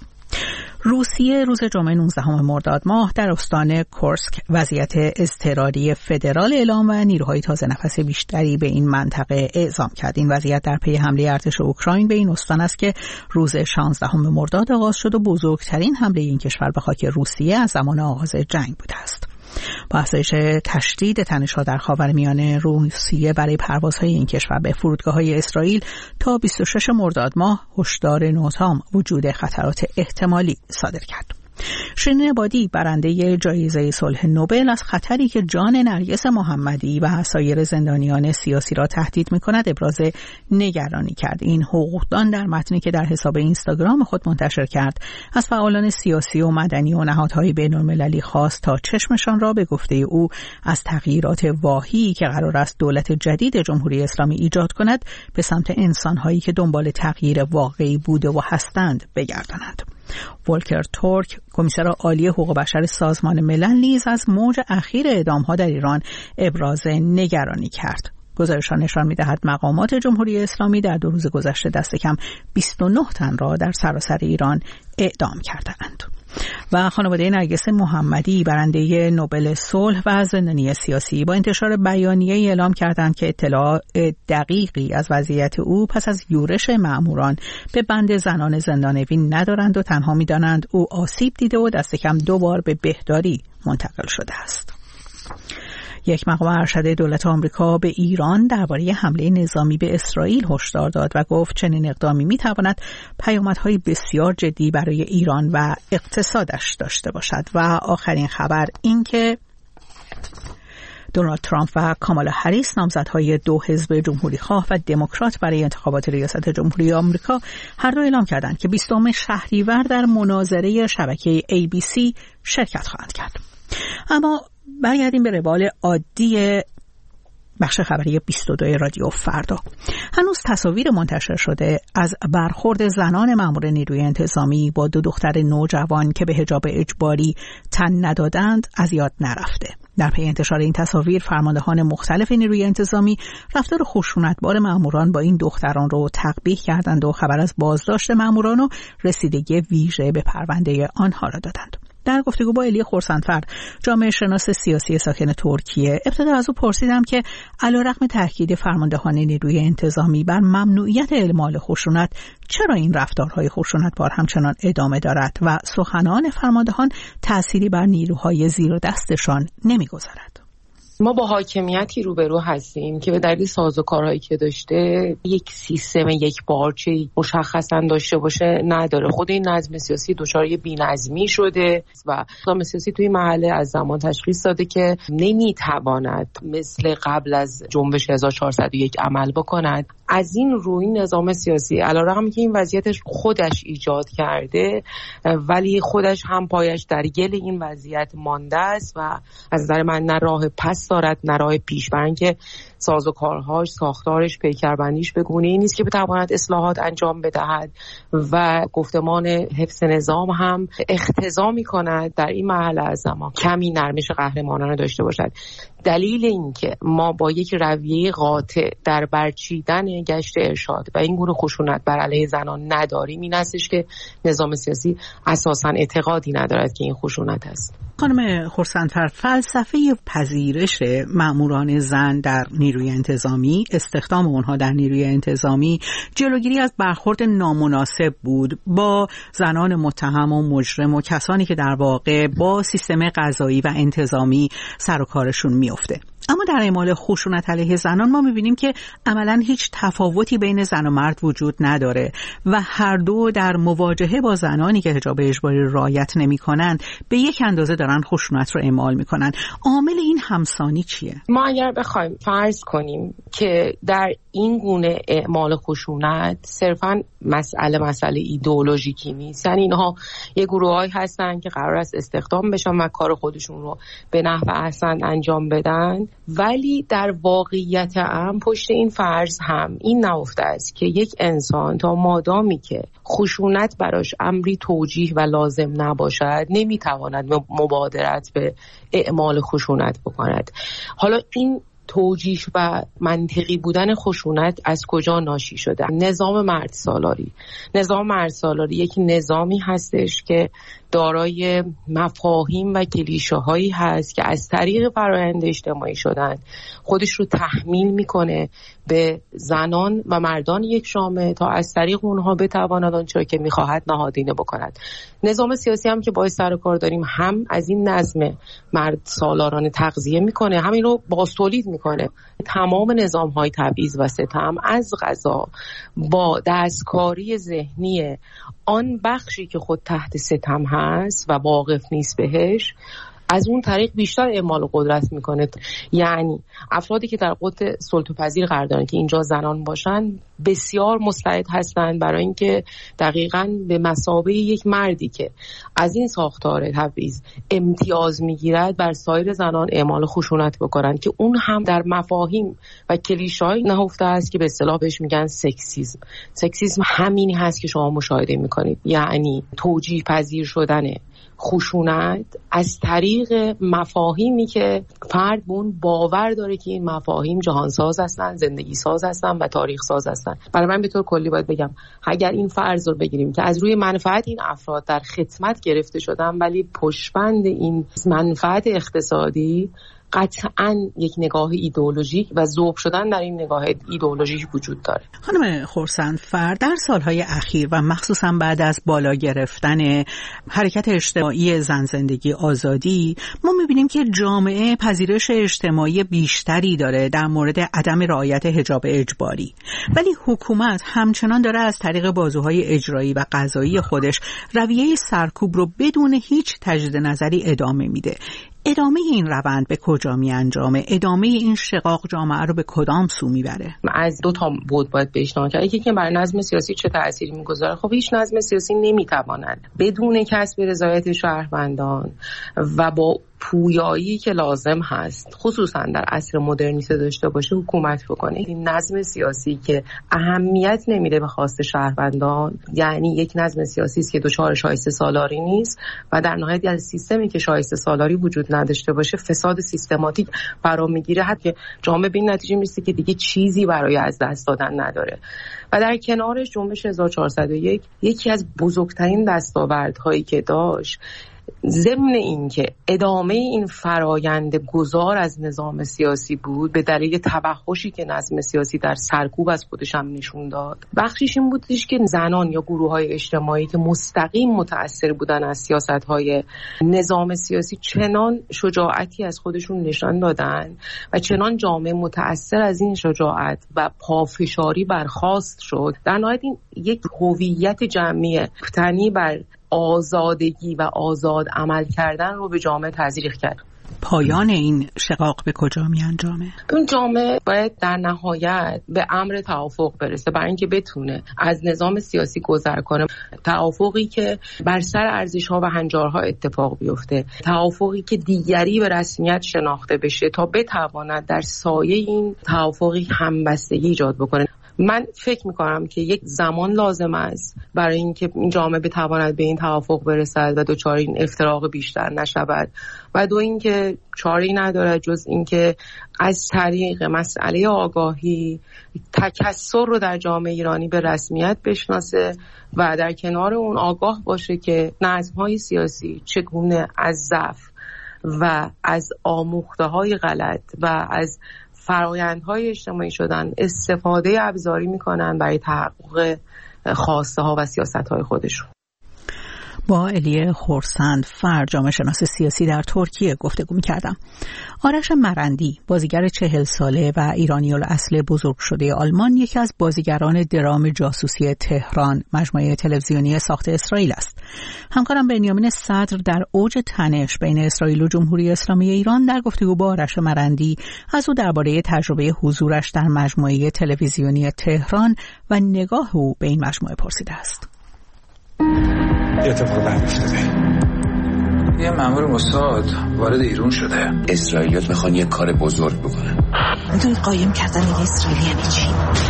روسیه روز جمعه 19 مرداد ماه در استان کورسک وضعیت اضطراری فدرال اعلام و نیروهای تازه نفس بیشتری به این منطقه اعزام کرد. این وضعیت در پی حمله ارتش اوکراین به این استان است که روز 16 مرداد آغاز شد و بزرگترین حمله این کشور به خاک روسیه از زمان آغاز جنگ بوده است. با افزایش تشدید تنش‌ها در خاورمیانه، روسیه برای پروازهای این کشور به فرودگاه‌های اسرائیل تا 26 مرداد ماه هشدار نوتام وجود خطرات احتمالی صادر کرد. شیرین عبادی برنده جایزه صلح نوبل از خطری که جان نرگس محمدی و سایر زندانیان سیاسی را تهدید می‌کند ابراز نگرانی کرد. این حقوقدان در متنی که در حساب اینستاگرام خود منتشر کرد از فعالان سیاسی و مدنی و نهادهای بین‌المللی خواست تا چشمشان را به گفته او از تغییرات واهی که قرار است دولت جدید جمهوری اسلامی ایجاد کند به سمت انسان‌هایی که دنبال تغییر واقعی بوده و هستند بگردانند. ولکر تورک، کمیسر عالی حقوق بشر سازمان ملل، نیز از موج اخیر اعدام‌ها در ایران ابراز نگرانی کرد. گزارش‌ها نشان می‌دهد مقامات جمهوری اسلامی در 2 روز گذشته دست کم 29 تن را در سراسر ایران اعدام کردند. و خانواده نرگس محمدی برنده نوبل صلح و زندانی سیاسی با انتشار بیانیه اعلام کردند که اطلاع دقیقی از وضعیت او پس از یورش مأموران به بند زنان زندانوی ندارند و تنها می‌دانند او آسیب دیده و دست کم 2 بار به بهداری منتقل شده است. یک مقام ارشد دولت آمریکا به ایران درباره حمله نظامی به اسرائیل هشدار داد و گفت چنین اقدامی می‌تواند پیامدهای بسیار جدی برای ایران و اقتصادش داشته باشد. و آخرین خبر این که دونالد ترامپ و کامالا هریس، نامزدهای 2 حزب جمهوری‌خواه و دموکرات برای انتخابات ریاست جمهوری آمریکا، هر دو اعلام کردند که 20 شهریور در مناظره شبکه ABC شرکت خواهند کرد. اما برگردیم به روال عادی بخش خبری 22 رادیو فردا. هنوز تصاویر منتشر شده از برخورد زنان مأمور نیروی انتظامی با 2 دختر نوجوان که به حجاب اجباری تن ندادند از یاد نرفته. در پی انتشار این تصاویر، فرماندهان مختلف نیروی انتظامی رفتار خشونتبار مأموران با این دختران رو تقبیح کردند و خبر از بازداشت مأموران و رسیدگی ویژه به پرونده آنها را دادند. در گفتگو با الی خورسندفر، جامعه شناس سیاسی ساکن ترکیه، ابتدا از او پرسیدم که علیرغم تاکید فرماندهان نیروی انتظامی بر ممنوعیت اعمال خشونت، چرا این رفتارهای خشونتبار همچنان ادامه دارد و سخنان فرماندهان تأثیری بر نیروهای زیر دستشان نمی‌گذارد. ما با حاکمیتی روبرو هستیم که به دلیل سازوکارهایی که داشته یک سیستم یک پارچه مشخصا داشته باشه نداره. خود این نظم سیاسی دچار بی‌نظمی شده و نظام سیاسی توی محله از زمان تشخیص داده که نمیتواند مثل قبل از جنبش 1401 عمل بکند. از این روی نظام سیاسی علیرغم که این وضعیتش خودش ایجاد کرده ولی خودش هم پایش در گل این وضعیت مانده است و از نظر من نه راه پس دارد نه راه پیش، برای اینکه سازوکارهاش، ساختارش، پیکربندیش به گونه‌ای نیست که بتواند اصلاحات انجام بدهد و گفتمان حفظ نظام هم اقتضا می‌کند در این مرحله از زمان کمی نرمش قهرمانانه داشته باشد. دلیل این که ما با یک رویه قاطع در برچیدن گشت ارشاد و این گونه خشونت بر علیه زنان نداریم این هستش که نظام سیاسی اساساً اعتقادی ندارد که این خشونت است. خانم خرسندفر، فلسفه پذیرش ماموران زن در نیروی انتظامی، استخدام اونها در نیروی انتظامی، جلوگیری از برخورد نامناسب بود با زنان متهم و مجرم و کسانی که در واقع با سیستم قضایی و انتظامی سر و کارشون میفته. اما در اعمال خشونت علیه زنان ما می‌بینیم که عملاً هیچ تفاوتی بین زن و مرد وجود نداره و هر دو در مواجهه با زنانی که حجاب اجباری رعایت نمی‌کنند به یک اندازه دارن خشونت رو اعمال می‌کنن. عامل این همسانی چیه؟ ما اگر بخوایم فرض کنیم که در این گونه اعمال خشونت صرفاً مسئله ایدئولوژیکی نیست، یعنی اینها یه گروه‌هایی هستن که قرار است استخدام بشن و کار خودشون رو به نحو احسن انجام بدن، ولی در واقعیت هم پشت این فرض هم این نهفته است که یک انسان تا مادامی که خشونت براش امری توجیه و لازم نباشد نمیتواند مبادرت به اعمال خشونت بکند. حالا این توجیه و منطقی بودن خشونت از کجا ناشی شده؟ نظام مردسالاری یک نظامی هستش که دارای مفاهیم و کلیشه هایی هست که از طریق فرآیند اجتماعی شدن خودش رو تحمیل میکنه به زنان و مردان یک جامعه تا از طریق اونها بتواند آنچه را که میخواهد نهادینه بکند. نظام سیاسی هم که باعث سر و کار داریم هم از این نظم مرد سالارانه تغذیه میکنه، همین رو بازتولید میکنه. تمام نظام های تبعیض و ستم از قضا با دستکاری ذهنی آن بخشی که خود تحت ستم هست و واقف نیست بهش از اون طریق بیشتر اعمال قدرت میکنه. یعنی افرادی که در قطب سلطه‌پذیر قرار دارن که اینجا زنان باشن بسیار مستعد هستن برای اینکه دقیقاً به مثابه یک مردی که از این ساختار تبعیض امتیاز میگیرد بر سایر زنان اعمال خشونت بکنن که اون هم در مفاهیم و کلیشه‌ای نهفته است که به اصطلاح بهش میگن سکسیسم. سکسیسم همینی هست که شما مشاهده میکنید، یعنی توجیه پذیر شدن خشونت از طریق مفاهیمی که فرد به اون باور داره که این مفاهیم جهانساز هستن، زندگی ساز هستن و تاریخ ساز هستن. برای من به طور کلی باید بگم اگر این فرض رو بگیریم که از روی منفعت این افراد در خدمت گرفته شدن ولی پشتبند این منفعت اقتصادی قطعاً یک نگاه ایدئولوژیک و ذوب شدن در این نگاه ایدئولوژیک وجود داره. خانم خرسندفر، در سالهای اخیر و مخصوصاً بعد از بالا گرفتن حرکت اجتماعی زن زندگی آزادی ما می‌بینیم که جامعه پذیرش اجتماعی بیشتری داره در مورد عدم رعایت حجاب اجباری، ولی حکومت همچنان داره از طریق بازوهای اجرایی و قضایی خودش رویه سرکوب رو بدون هیچ تجدید نظری ادامه میده. ادامه این روند به کجا می انجامه؟ ادامه این شقاق جامعه رو به کدام سو میبره؟ از دو تا بود باید بهش نگاه کرد. یکی که بر نظم سیاسی چه تأثیری میگذاره. خب هیچ نظم سیاسی نمیتواند بدون کسب رضایت شهروندان و با پویایی که لازم هست خصوصا در عصر مدرنیته داشته باشه حکومت بکنه. این نظم سیاسی که اهمیت نمیده به خواست شهروندان، یعنی یک نظم سیاسی است که دچار شایسته سالاری نیست و در نهایت از سیستمی که شایسته سالاری وجود نداشته باشه فساد سیستماتیک فرا میگیره، حتی جامعه به این نتیجه میرسه که دیگه چیزی برای از دست دادن نداره. و در کنارش جنبش 1401 یکی از بزرگترین دستاوردهایی که داشت ضمن این که ادامه این فرایند گذار از نظام سیاسی بود به دلیل توحشی که نظم سیاسی در سرکوب از خودش هم نشون داد. بخشش این بودش که زنان یا گروه‌های اجتماعی که مستقیم متأثر بودن از سیاست‌های نظام سیاسی چنان شجاعتی از خودشون نشان دادن و چنان جامعه متأثر از این شجاعت و پافشاری برخاست شد. در نهایت این یک هویت جمعی مبتنی بر آزادگی و آزاد عمل کردن رو به جامعه تزریق کرد. پایان این شقاق به کجا می انجامه؟ اون جامعه باید در نهایت به امر توافق برسه برای اینکه بتونه از نظام سیاسی گذر کنه. توافقی که بر سر ارزش‌ها و هنجارها اتفاق بیفته، توافقی که دیگری به رسمیت شناخته بشه تا بتواند در سایه این توافقی همبستگی ایجاد بکنه. من فکر میکنم که یک زمان لازم است برای اینکه این جامعه بتواند به این توافق برسد و دچار این افتراق بیشتر نشود و دو اینکه چاره‌ای نداره جز اینکه از طریق مسئله آگاهی تکثر رو در جامعه ایرانی به رسمیت بشناسه و در کنار اون آگاه باشه که نظم‌های سیاسی چگونه از ضعف و از آموخته‌های غلط و از فرآیندهای اجتماعی شدن استفاده ابزاری میکنن برای تحقق خواسته ها و سیاست های خودشون. با الیه خورسندفر جامعه شناس سیاسی در ترکیه گفتگو می‌کردم. آرش مرندی بازیگر 40 ساله و ایرانی الاصل بزرگ شده آلمان یکی از بازیگران درام جاسوسی تهران مجموعه تلویزیونی ساخت اسرائیل است. همکارم بنیامین صدر در اوج تنش بین اسرائیل و جمهوری اسلامی ایران در گفتگو با آرش مرندی از او درباره تجربه حضورش در مجموعه تلویزیونی تهران و نگاه او به این مجموعه پرسیده است. اتفاق افتاده. یه مأمور موساد وارد ایران شده. اسرائیلیات میخوان یه کار بزرگ بکنن. میدونی قایم کردن این اسرائیلی یعنی چی؟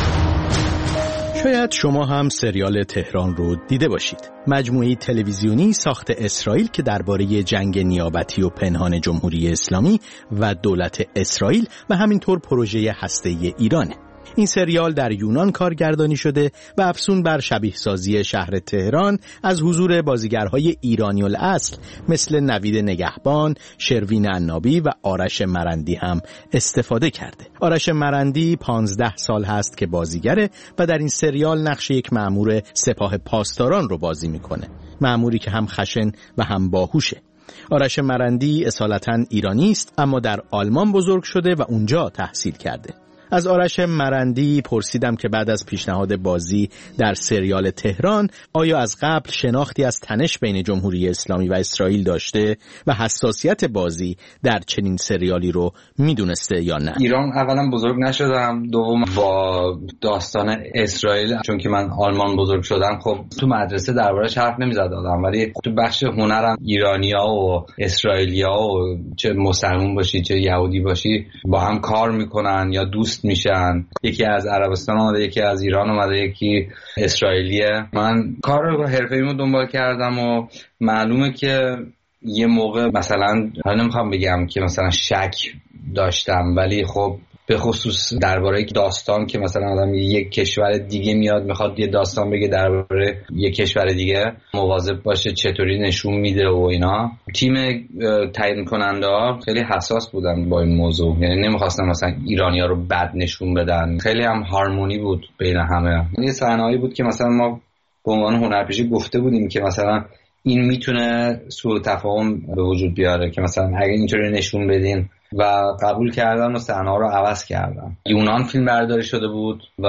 شاید شما هم سریال تهران رو دیده باشید. مجموعه تلویزیونی ساخت اسرائیل که درباره جنگ نیابتی و پنهان جمهوری اسلامی و دولت اسرائیل و همینطور پروژه هسته‌ای ایرانه. این سریال در یونان کارگردانی شده و افزون بر شبیه سازی شهر تهران از حضور بازیگرهای ایرانی الاصل مثل نوید نگهبان، شروین عنابی و آرش مرندی هم استفاده کرده. آرش مرندی 15 سال هست که بازیگره و در این سریال نقش یک مأمور سپاه پاسداران رو بازی میکنه. مأموری که هم خشن و هم باهوشه. آرش مرندی اصالتاً ایرانی است اما در آلمان بزرگ شده و اونجا تحصیل کرده. از آرش مرندی پرسیدم که بعد از پیشنهاد بازی در سریال تهران آیا از قبل شناختی از تنش بین جمهوری اسلامی و اسرائیل داشته و حساسیت بازی در چنین سریالی رو میدونسته یا نه. ایران اولا بزرگ نشدم، دوم با داستان اسرائیل چون که من آلمان بزرگ شدم خب تو مدرسه دربارش حرف نمیزد آدم، ولی تو بخش هنرم ایرانی‌ها و اسرائیلی‌ها و چه مسلمان باشی چه یهودی باشی با هم کار میکنن یا دوست میشن. یکی از عربستان اومده، یکی از ایران اومده، یکی اسرائیلیه. من کار حرفه‌ایمو دنبال کردم و معلومه که یه موقع مثلا نمیخوام بگم که مثلا شک داشتم، ولی خب به خصوص درباره داستان که مثلا آدم یک کشور دیگه میاد میخواد یه داستان بگه درباره یک کشور دیگه، مواظب باشه چطوری نشون میده و اینا. تیم تعیین کننده ها خیلی حساس بودن با این موضوع، یعنی نمیخواستن مثلا ایرانی‌ها رو بد نشون بدن. خیلی هم هارمونی بود بین همه. یه صحنه‌ای بود که مثلا ما به عنوان هنرپیشه گفته بودیم که مثلا این میتونه سوء تفاهم به وجود بیاره که مثلا اگه اینطوری نشون بدین و قبول کردن و صحنه‌ها رو عوض کردن. یونان فیلم برداری شده بود و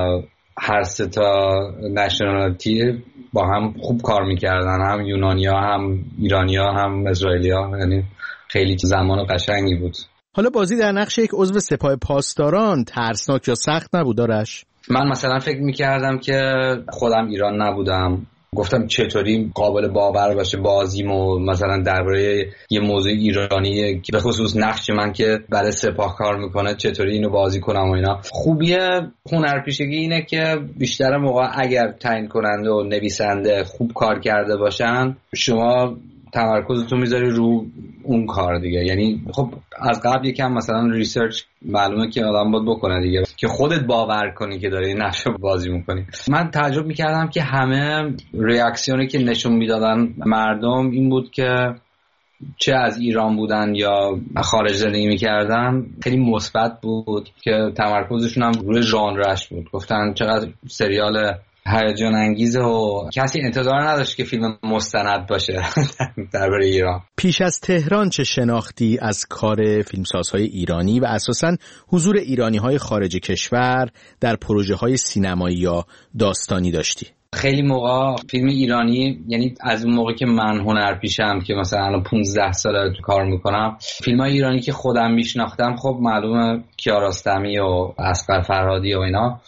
هر سه تا نشنالیتی با هم خوب کار میکردن، هم یونانی‌ها هم ایرانی‌ها هم اسرائیلی‌ها، یعنی خیلی زمان قشنگی بود. حالا بازی در نقش یک عضو سپاه پاسداران ترسناک یا سخت نبود آرش؟ من مثلا فکر میکردم که خودم ایران نبودم، گفتم چطوری قابل باور باشه بازیم و مثلا درباره یه موضوع ایرانی که به خصوص نقش من که برای سپاه کار میکنه چطوری اینو بازی کنم و اینا. خوبی هنرپیشگی اینه که بیشتر موقع اگر تعیین کننده و نویسنده خوب کار کرده باشن شما تمرکزتون میذاری رو اون کار دیگه. یعنی خب از قبل یکم مثلا ریسرچ معلومه که آدم باید بکنه دیگه که خودت باور کنی که داری این نقش رو بازی میکنی. من تعجب میکردم که همه ریاکسیونی که نشون میدادن مردم این بود که چه از ایران بودن یا خارج زندگی میکردن خیلی مثبت بود که تمرکزشون هم روی ژانرش بود. گفتن چقدر سریال هیجان انگیزه و کسی انتظار نداشت که فیلم مستند باشه درباره ایران. پیش از تهران چه شناختی از کار فیلمسازهای ایرانی و اساساً حضور ایرانی‌های خارج کشور در پروژه‌های سینمایی یا داستانی داشتی؟ خیلی موقع فیلم ایرانی، یعنی از اون موقع که من هنرپیشم که مثلا الان 15 ساله تو کار میکنم، فیلم‌های ایرانی که خودم میشناختم خب معلومه کیارستمی و اصغر فرهادی و اینا،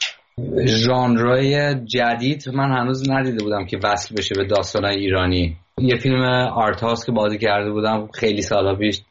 ژانرهای جدید من هنوز ندیده بودم که وصل بشه به داستان‌های ایرانی. یه فیلم آرت هاوس که بازی کرده بودم خیلی سالا پیش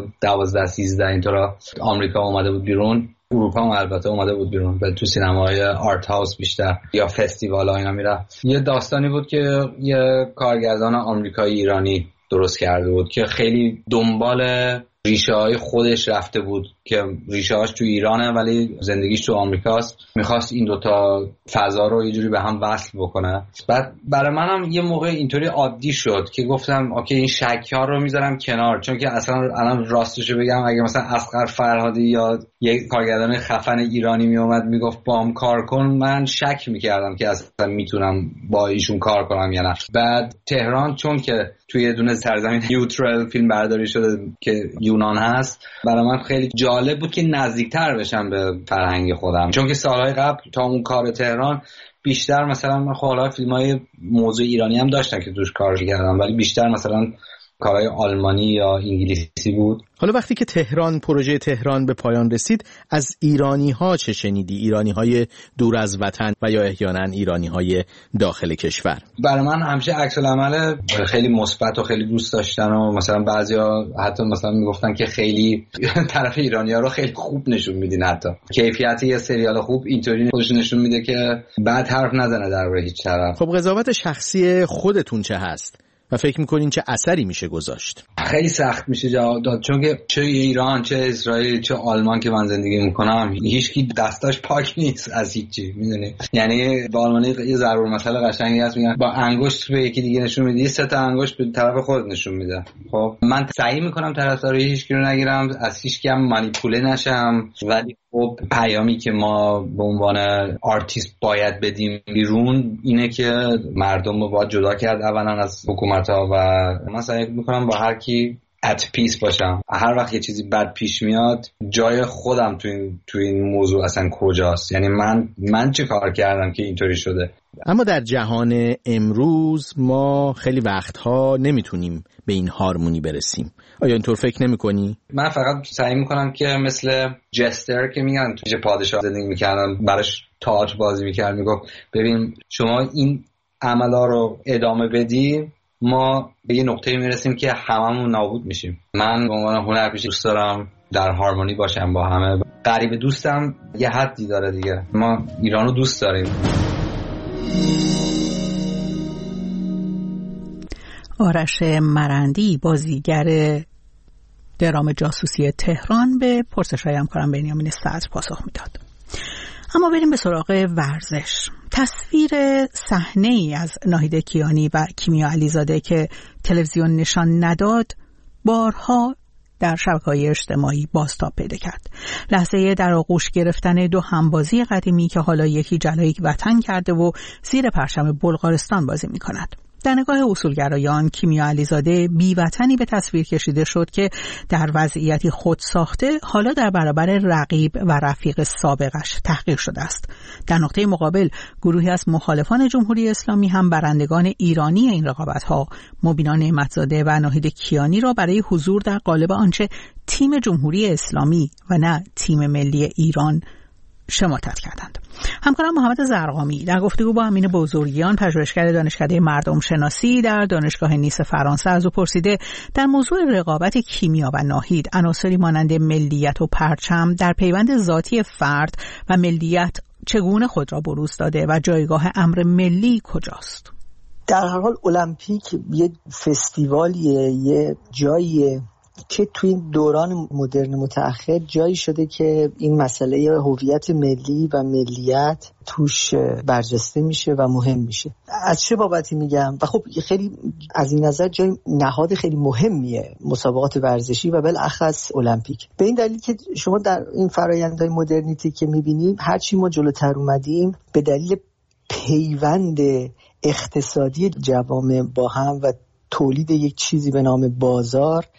2012-13 اینطورا آمریکا اومده بود بیرون، اروپا هم البته اومده بود بیرون، به تو سینماهای آرت هاوس بیشتر یا فستیوال ها اینا میره. یه داستانی بود که یه کارگردان آمریکایی ایرانی درست کرده بود که خیلی دنبال ریشه های خودش رفته بود که ریشه هاش تو ایرانه ولی زندگیش تو آمریکاست، میخواست این دوتا فضا رو یه جوری به هم وصل بکنه. بعد برای منم یه موقع اینطوری عادی شد که گفتم اوکی این شک ها رو میذارم کنار، چون که اصلا الان راستشو بگم اگه مثلا اصغر فرهادی یا یک کارگردان خفن ایرانی میومد میگفت با هم کار کن، من شک میکردم که اصلا میتونم با ایشون کار کنم یا نه. بعد تهران چون که توی یه دونه سرزمین نیوترال فیلم برداری شده که یونان هست، برای من خیلی جالب بود که نزدیکتر بشم به فرهنگ خودم، چون که سالهای قبل تا اون کار تهران بیشتر مثلا من حالا فیلم‌های موضوع ایرانی هم داشتم که توش کار کردم ولی بیشتر مثلا کارهای آلمانی یا انگلیسی بود. حالا وقتی که پروژه تهران به پایان رسید، از ایرانی‌ها چه شنیدی؟ ایرانی‌های دور از وطن و یا احیانا ایرانی‌های داخل کشور؟ برای من همیشه عکس العمل خیلی مثبت و خیلی دوست داشتن و مثلا بعضیا حتی مثلا میگفتن که خیلی طرف ایرانی‌ها رو خیلی خوب نشون میدین، حتی کیفیت یه سریال خوب اینطوری خودش نشون میده که بعد حرف نزنه درباره هیچ طرف. خب قضاوت شخصی خودتون چه هست و فکر میکنین چه اثری میشه گذاشت؟ خیلی سخت میشه جواب داد، چون که چه ایران چه اسرائیل چه آلمان که من زندگی میکنم هیچکی دستاش پاک نیست از هیچی، میدونی؟ یعنی با آلمانی یه ضرور مثلا قشنگی هست، میگن با انگشت به یکی دیگه نشون میدی، 3 تا انگشت به طرف خودت نشون میده. خب من سعی میکنم طرفدارای هیچکی رو نگیرم، از هیچکی هم مانیپوله نشم، ولی خب پیامی که ما به عنوان آرتیست باید بدیم بیرون اینه که مردم رو باید جدا کرد اولا از حکومت‌ها و من سعی میکنم با هر کی at peace باشم. هر وقت یه چیزی بد پیش میاد جای خودم تو این موضوع اصلا کجاست، یعنی من چه کار کردم که اینطوری شده. اما در جهان امروز ما خیلی وقتها نمیتونیم به این هارمونی برسیم. آیا اینطور فکر نمی‌کنی؟ من فقط سعی میکنم که مثل جستر که میگن توی پادشاه زندگی میکردن براش تئاتر بازی میکرد، میگفت ببین شما این عملا رو ادامه بدی ما به یه نقطه‌ای میرسیم که هممون نابود میشیم. من به عنوان هنرپیشه دوست دارم در هارمونی باشم با همه. غریبه دوستم یه حدی داره دیگه، ما ایرانو دوست داریم. آرش مرندی بازیگر درام جاسوسی تهران به پرسش‌های همکارم بنیامین صدر پاسخ میداد. اما بریم به سراغ ورزش. تصویر صحنه‌ای از ناهید کیانی و کیمیا علیزاده که تلویزیون نشان نداد بارها در شبکه‌های اجتماعی بازتاب پیدا کرد. لحظه در آغوش گرفتن 2 همبازی قدیمی که حالا یکی جلوی وطن کرده و زیر پرچم بلغارستان بازی می‌کند. در نگاه اصولگرایان کیمیا علیزاده بی‌وطنی به تصویر کشیده شد که در وضعیتی خود ساخته حالا در برابر رقیب و رفیق سابقش تحقیر شده است. در نقطه مقابل گروهی از مخالفان جمهوری اسلامی هم برندگان ایرانی این رقابت‌ها مبینا نعمتزاده و ناهید کیانی را برای حضور در قالب آنچه تیم جمهوری اسلامی و نه تیم ملی ایران شماتت کردند. همکارم محمد زرقامی در گفتگو با امین بزرگیان پژوهشگر دانشکده مردم شناسی در دانشگاه نیس فرانسه از او پرسیده در موضوع رقابت کیمیا و ناهید عناصری مانند ملیت و پرچم در پیوند ذاتی فرد و ملیت چگونه خود را بروز داده و جایگاه امر ملی کجاست؟ در هر حال المپیک یه فستیوالیه، یه جاییه که توی این دوران مدرن متأخر جایی شده که این مسئله هویت ملی و ملیت توش برجسته میشه و مهم میشه. از چه بابتی میگم؟ و خب خیلی از این نظر جای نهاد خیلی مهمیه مسابقات ورزشی و بالاخص المپیک، به این دلیل که شما در این فرآیندهای مدرنیتی که میبینیم هرچی ما جلوتر اومدیم به دلیل پیوند اقتصادی جوامع با هم و تولید یک چیزی به نام بازار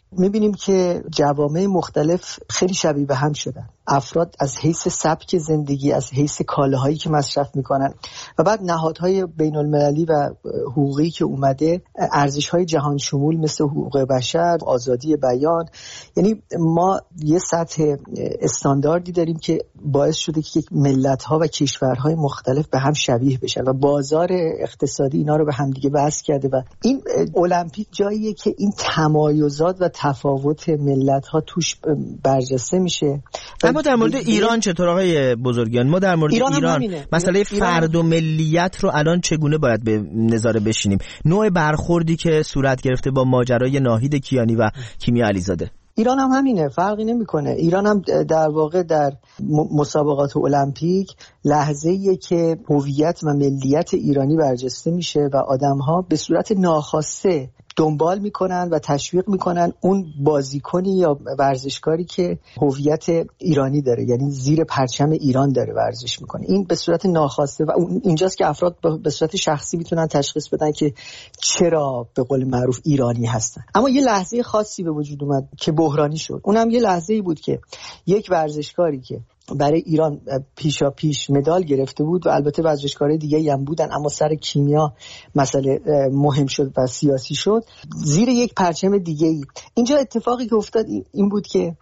میبینیم که جوامع مختلف خیلی شبیه به هم شدن. افراد از حیث سبک زندگی، از حیث کالاهایی که مصرف میکنن و بعد نهادهای بین المللی و حقوقی که اومده، ارزش‌های جهان شمول مثل حقوق بشر، آزادی بیان، یعنی ما یه سطح استانداردی داریم که باعث شده که ملت‌ها و کشورهای مختلف به هم شبیه بشن و بازار اقتصادی اینا رو به هم دیگه وصل کرده و این المپیک جاییه که این تمایزات و تفاوت ملت‌ها توش برجسته میشه. اما در مورد ایران چطور آقای بزرگیان؟ ما در مورد ایران مسئله فرد و ملیت رو الان چگونه باید به نظاره بشینیم؟ نوع برخوردی که صورت گرفته با ماجرای ناهید کیانی و کیمیا علیزاده. ایران هم همینه، فرقی نمیکنه. ایران هم در واقع در مسابقات المپیک لحظه‌ایه که هویت و ملیت ایرانی برجسته میشه و آدم‌ها به صورت ناخواسته دنبال میکنن و تشویق میکنن اون بازیکنی یا ورزشکاری که هویت ایرانی داره، یعنی زیر پرچم ایران داره ورزش میکنه. این به صورت ناخواسته و اینجاست که افراد به صورت شخصی میتونن تشخیص بدن که چرا به قول معروف ایرانی هستن. اما یه لحظه خاصی به وجود اومد که بحرانی شد. اونم یه لحظه‌ای بود که یک ورزشکاری که برای ایران پیشا پیش مدال گرفته بود و البته ورزشکارای دیگه هم بودن، اما سر کیمیا مسئله مهم شد و سیاسی شد، زیر یک پرچم دیگه ای. اینجا اتفاقی که افتاد این بود که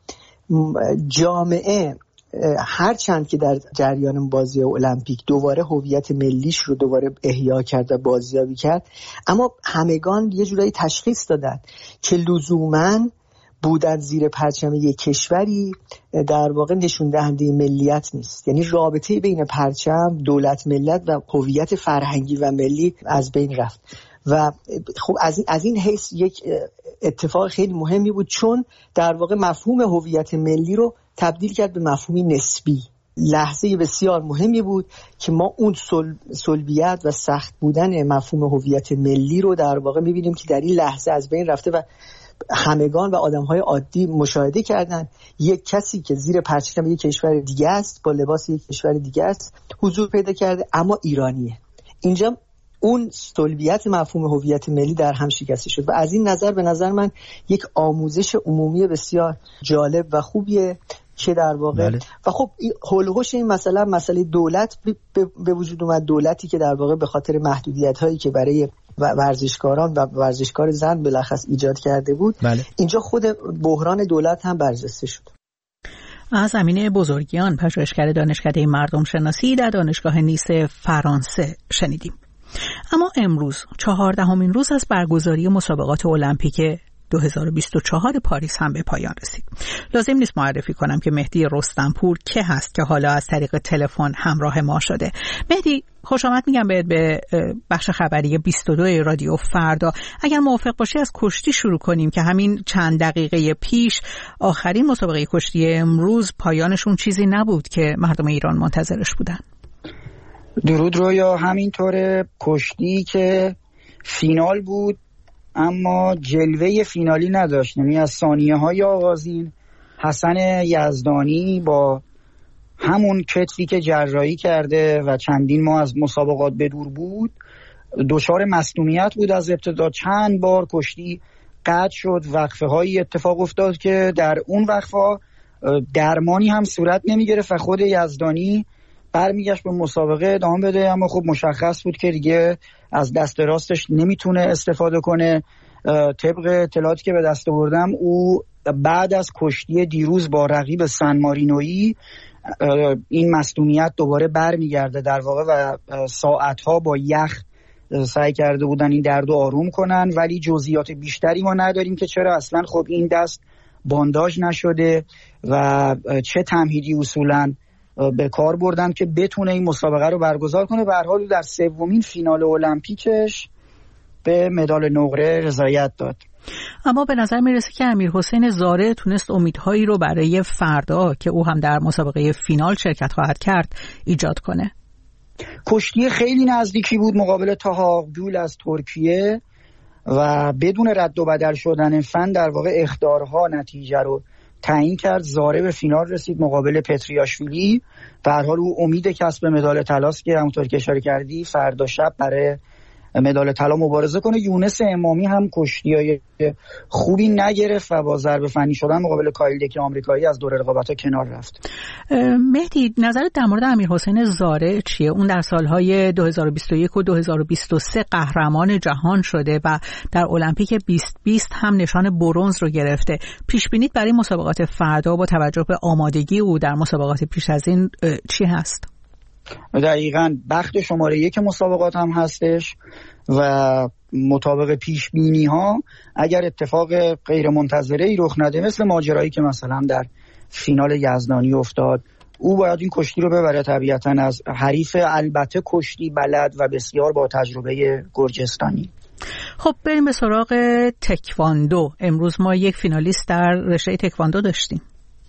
جامعه هرچند که در جریان بازی المپیک دوباره هویت ملیش رو دوباره احیا کرد و بازیابی کرد، اما همگان یه جورایی تشخیص دادن که لزوماً بودن زیر پرچم یک کشوری در واقع نشون دهنده ملیت نیست. یعنی رابطه بین پرچم، دولت، ملت و هویت فرهنگی و ملی از بین رفت و خب از این حیث یک اتفاق خیلی مهمی بود، چون در واقع مفهوم هویت ملی رو تبدیل کرد به مفهومی نسبی. لحظه بسیار مهمی بود که ما اون سلبیت و سخت بودن مفهوم هویت ملی رو در واقع می‌بینیم که در این لحظه از بین رفته و همگان و آدم‌های عادی مشاهده کردن یک کسی که زیر پرچم یک کشور دیگه است، با لباس یک کشور دیگه است حضور پیدا کرده، اما ایرانیه. اینجا اون سلبیت مفهوم هویت ملی در هم شکسته شد و از این نظر به نظر من یک آموزش عمومی بسیار جالب و خوبیه که در واقع و خب هولوش این مسئله دولت به وجود اومد، دولتی که در واقع به خاطر محدودیت‌هایی که برای ورزشکاران و ورزشکار زن بلخص ایجاد کرده بود، اینجا خود بحران دولت هم برجسته شد. از امینه بزرگیان، پژوهشگر دانشکده مردم شناسی در دانشگاه نیس فرانسه شنیدیم. اما امروز 14مین روز از برگزاری مسابقات المپیک 2024 پاریس هم به پایان رسید. لازم نیست معرفی کنم که مهدی رستمپور که هست که حالا از طریق تلفن همراه ما شده. مهدی، خوش آمد میگم به بخش خبری 22 رادیو فردا. اگر موافق باشی از کشتی شروع کنیم که همین چند دقیقه پیش آخرین مسابقه کشتی امروز پایانشون چیزی نبود که مردم ایران منتظرش بودن. درود رویا. همینطوره، کشتی که فینال بود اما جلوه فینالی نداشت. یعنی از ثانیه‌های آغازین حسن یزدانی با همون کتفی که جراحی کرده و چندین ماه از مسابقات بدور بود دچار مصدومیت بود. از ابتدا چند بار کشتی قطع شد، وقفه هایی اتفاق افتاد که در اون وقفه درمانی هم صورت نمی گرفت و خود یزدانی برمیگشت به مسابقه ادامه بده، اما خب مشخص بود که دیگه از دست راستش نمیتونه استفاده کنه. طبق اطلاعاتی که به دست آوردم او بعد از کشتی دیروز با رقیب سن مارینویی این مصدومیت دوباره برمیگرده در واقع و ساعتها با یخ سعی کرده بودن این درد رو آروم کنن، ولی جزئیات بیشتری ما نداریم که چرا اصلا خب این دست بانداژ نشده و چه تمهیدی اصولاً به کار بردن که بتونه این مسابقه رو برگزار کنه. به هر حال در سومین فینال المپیکش به مدال نقره رضایت داد. اما به نظر میرسه که امیرحسین زاره تونست امیدهایی رو برای فردا که او هم در مسابقه فینال شرکت خواهد کرد ایجاد کنه. کشتی خیلی نزدیکی بود مقابل طاها گول از ترکیه و بدون رد و بدل شدن فن در واقع اخطارها نتیجه رو تعیین کرد. زاره به فینال رسید مقابل پتریاشویلی. به هر حال او امید کسب مدال طلاست که همونطور که اشاره کردی فردا شب برای مدال طلا مبارزه کنه. یونس امامی هم کشتیای خوبی نگرفت و با ضربه فنی شدن مقابل کایل دکی آمریکایی از دور رقابت‌ها کنار رفت. مهدی، نظرت در مورد امیرحسین زاره چیه؟ اون در سالهای 2021 و 2023 قهرمان جهان شده و در المپیک 2020 هم نشان برنز رو گرفته. پیش بینیت برای مسابقات فردا با توجه به آمادگی او در مسابقات پیش از این چی هست؟ دقیقاً بخت شماره 1 مسابقات هم هستش و مطابق پیش بینی ها اگر اتفاق غیر منتظره‌ای رخ نده، مثل ماجرایی که مثلا در فینال یزدانی افتاد، او باید این کشتی رو ببره طبیعتاً از حریف البته کشتی بلد و بسیار با تجربه گرجستانی. خب بریم به سراغ تکواندو. امروز ما یک فینالیست در رشته تکواندو داشتیم.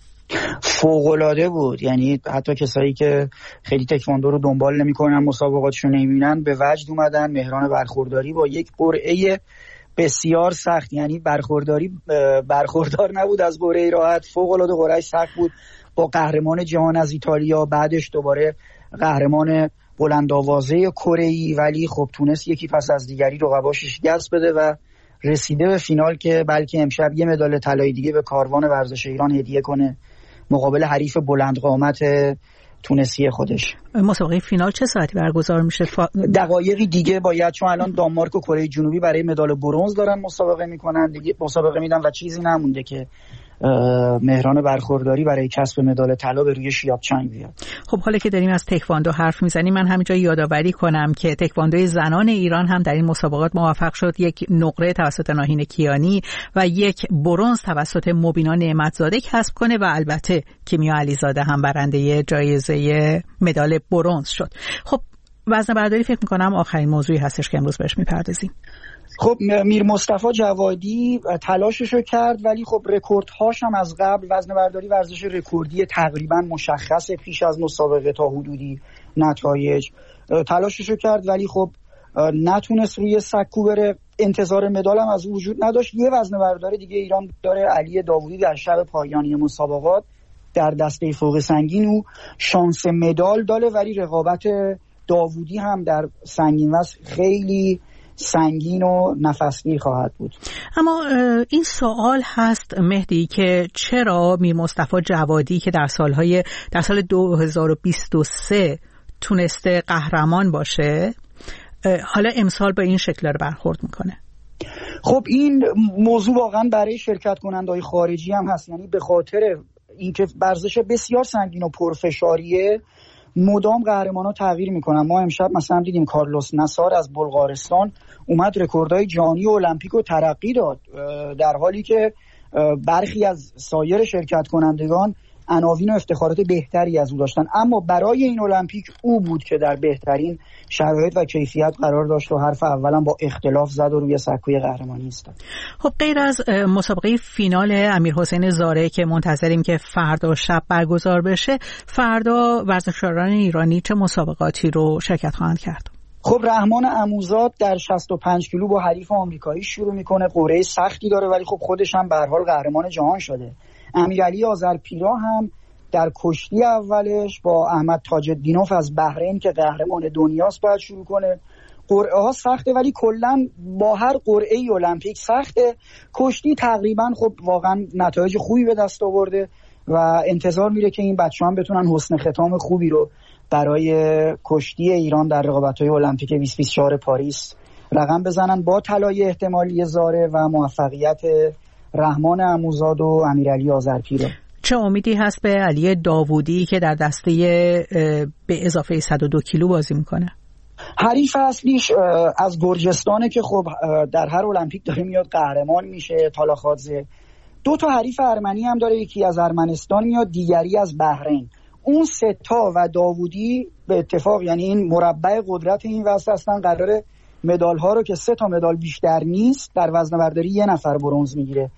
فوق‌العاده بود، یعنی حتی کسایی که خیلی تکواندو رو دنبال نمی‌کنن، مسابقاتشو نمی‌بینن، به وجد اومدن. مهران برخورداری با یک قرعه بسیار سخت، یعنی برخوردار نبود از قرعه راحت، فوق‌العاده قرعه سخت بود، با قهرمان جهان از ایتالیا، بعدش دوباره قهرمان بلندآوازه کره‌ای، ولی خب تونست یکی پس از دیگری رقباش شکست بده و رسیده به فینال که بلکه امشب یه مدال طلایی دیگه به کاروان ورزش ایران هدیه کنه مقابل حریف بلند قامت تونسی خودش. مسابقه فینال چه ساعتی برگزار میشه؟ دقایقی دیگه باید، چون الان دانمارک و کره جنوبی برای مدال برنز دارن مسابقه میکنن دیگه، مسابقه میدن و چیزی نمونده که مهران برخورداری برای کسب مدال طلا به روی شیاب چنگ بیاد. خب حالا که داریم از تکواندو حرف میزنیم، من همینجا یادآوری کنم که تکواندوی زنان ایران هم در این مسابقات موفق شد یک نقره توسط ناهین کیانی و یک برنز توسط مبینا نعمتزاده کسب کنه و البته کیمیا علیزاده هم برنده جایزه مدال برنز شد. خب وزنه‌برداری فکر میکنم آخرین موضوعی هستش که امروز بهش میپردازیم. خب میر مصطفی جوادی تلاششو کرد، ولی خب رکوردهاش هم از قبل، وزنه‌برداری ورزش رکوردی تقریبا مشخصه پیش از مسابقه تا حدودی نتایج، تلاششو کرد ولی خب نتونست روی سکو بره. انتظار مدال هم از وجود نداشت. یه وزنه‌بردار دیگه ایران داره، علی داوودی، در شب پایانی مسابقات در دسته فوق سنگین او شانس مدال داره، ولی رقابت داوودی هم در سنگین وزن خیلی سنگین و نفسگیر خواهد بود. اما این سوال هست مهدی که چرا میر مصطفی جوادی که در سال 2023 تونسته قهرمان باشه، حالا امسال با این شکل رو برخورد میکنه؟ خب این موضوع واقعا برای شرکت کننده‌های خارجی هم هست، یعنی به خاطر اینکه ورزش بسیار سنگین و پرفشاریه مدام قهرمان‌ها تغییر میکنن. ما امشب مثلا دیدیم کارلوس نصار از بلغارستان اومد رکوردهای جهانی و المپیک رو ترقی داد، در حالی که برخی از سایر شرکت کنندگان عناوین و افتخارات بهتری از او داشتن، اما برای این المپیک او بود که در بهترین شرایط و کیفیت قرار داشت و حرف اولا با اختلاف زد و روی سکوی قهرمانی ایستاد. خب غیر از مسابقه فینال امیرحسین زاره که منتظریم که فردا شب برگزار بشه، فردا ورزشکاران ایرانی چه مسابقاتی رو شرکت خواهند کرد؟ خب رحمان عموزاد در 65 کیلو با حریف آمریکایی شروع میکنه، قرعه سختی داره ولی خب خودش هم به هر حال قهرمان جهان شده. امیرعلی آذرپیرا هم در کشتی اولش با احمد تاج‌الدینوف از بحرین که قهرمان دنیاست باید شروع کنه. قرعه ها سخته ولی کلا با هر قرعه المپیک سخته. کشتی تقریبا خب واقعا نتایج خوبی به دست آورده و انتظار میره که این بچه‌ها هم بتونن حسن ختام خوبی رو برای کشتی ایران در رقابت‌های المپیک 2024 پاریس رقم بزنن با طلای احتمالی زاره و موفقیت رحمان عموزاد و امیرعلی آذرپیرا. چه امیدی هست به علی داوودی که در دسته به اضافه 102 کیلو بازی میکنه؟ حریف اصلیش از گرجستانه که خب در هر المپیک داره میاد قهرمان میشه. تالاخادزه. 2 تا حریف ارمنی هم داره، یکی از ارمنستان میاد، دیگری از بحرین. اون 3 تا و داوودی به اتفاق، یعنی این مربع قدرت این وسط هستن، قراره مدال ها رو که 3 تا مدال بیشتر نیست در وزنه‌برداری 1 نفر برنز میگیره.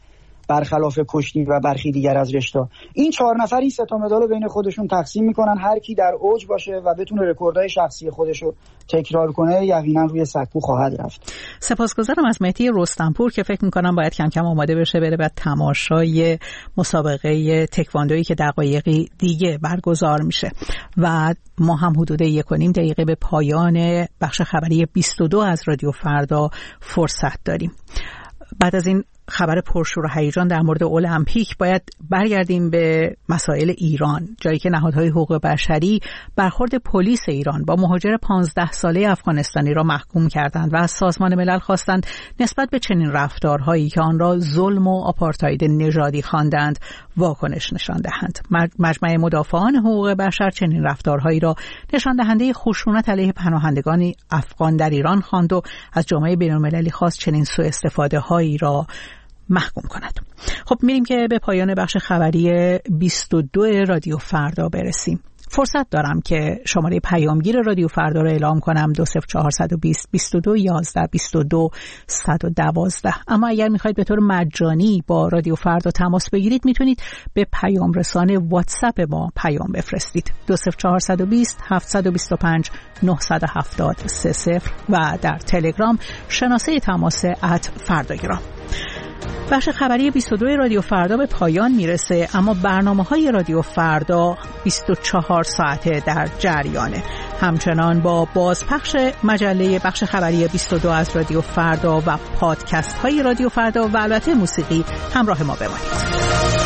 برخلاف کشتی و برخی دیگر از رشته. این 4 نفر این 3 تا مدال رو بین خودشون تقسیم میکنن، هر کی در اوج باشه و بتونه رکوردهای شخصی خودش رو تکرار کنه یقینا روی سکو خواهد رفت. سپاسگزارم از مهدی رستمپور که فکر میکنم باید کم کم آماده بشه بره بعد تماشای مسابقه تکواندویی که دقایقی دیگه برگزار میشه و ما هم حدود 1.5 دقیقه به پایان بخش خبری 22 از رادیو فردا فرصت داریم. بعد از این خبر پرشور و هیجان در مورد المپیک باید برگردیم به مسائل ایران، جایی که نهادهای حقوق بشری برخورد پلیس ایران با مهاجر 15 ساله افغانستانی را محکوم کردند و از سازمان ملل خواستند نسبت به چنین رفتارهایی که آن را ظلم و آپارتاید نژادی خواندند واکنش نشان دهند. مجمع مدافعان حقوق بشر چنین رفتارهایی را نشان دهنده خشونت علیه پناهندگان افغان در ایران خواند و از جامعه بین‌المللی خواست چنین سوء استفاده هایی را محکوم کند. خب میریم که به پایان بخش خبری 22 رادیو فردا برسیم. فرصت دارم که شماره پیامگیر رادیو فردا را اعلام کنم 20420 22 11 22 112. اما اگر میخواید به طور مجانی با رادیو فردا تماس بگیرید میتونید به پیام رسان واتساپ ما پیام بفرستید 20420 725 970 30 و در تلگرام شناسه تماس @فرداگرام. بخش خبری 22 رادیو فردا به پایان میرسه، اما برنامه‌های رادیو فردا 24 ساعته در جریانه. همچنان با بازپخش مجله بخش خبری 22 از رادیو فردا و پادکست های رادیو فردا و البته موسیقی همراه ما بمانید.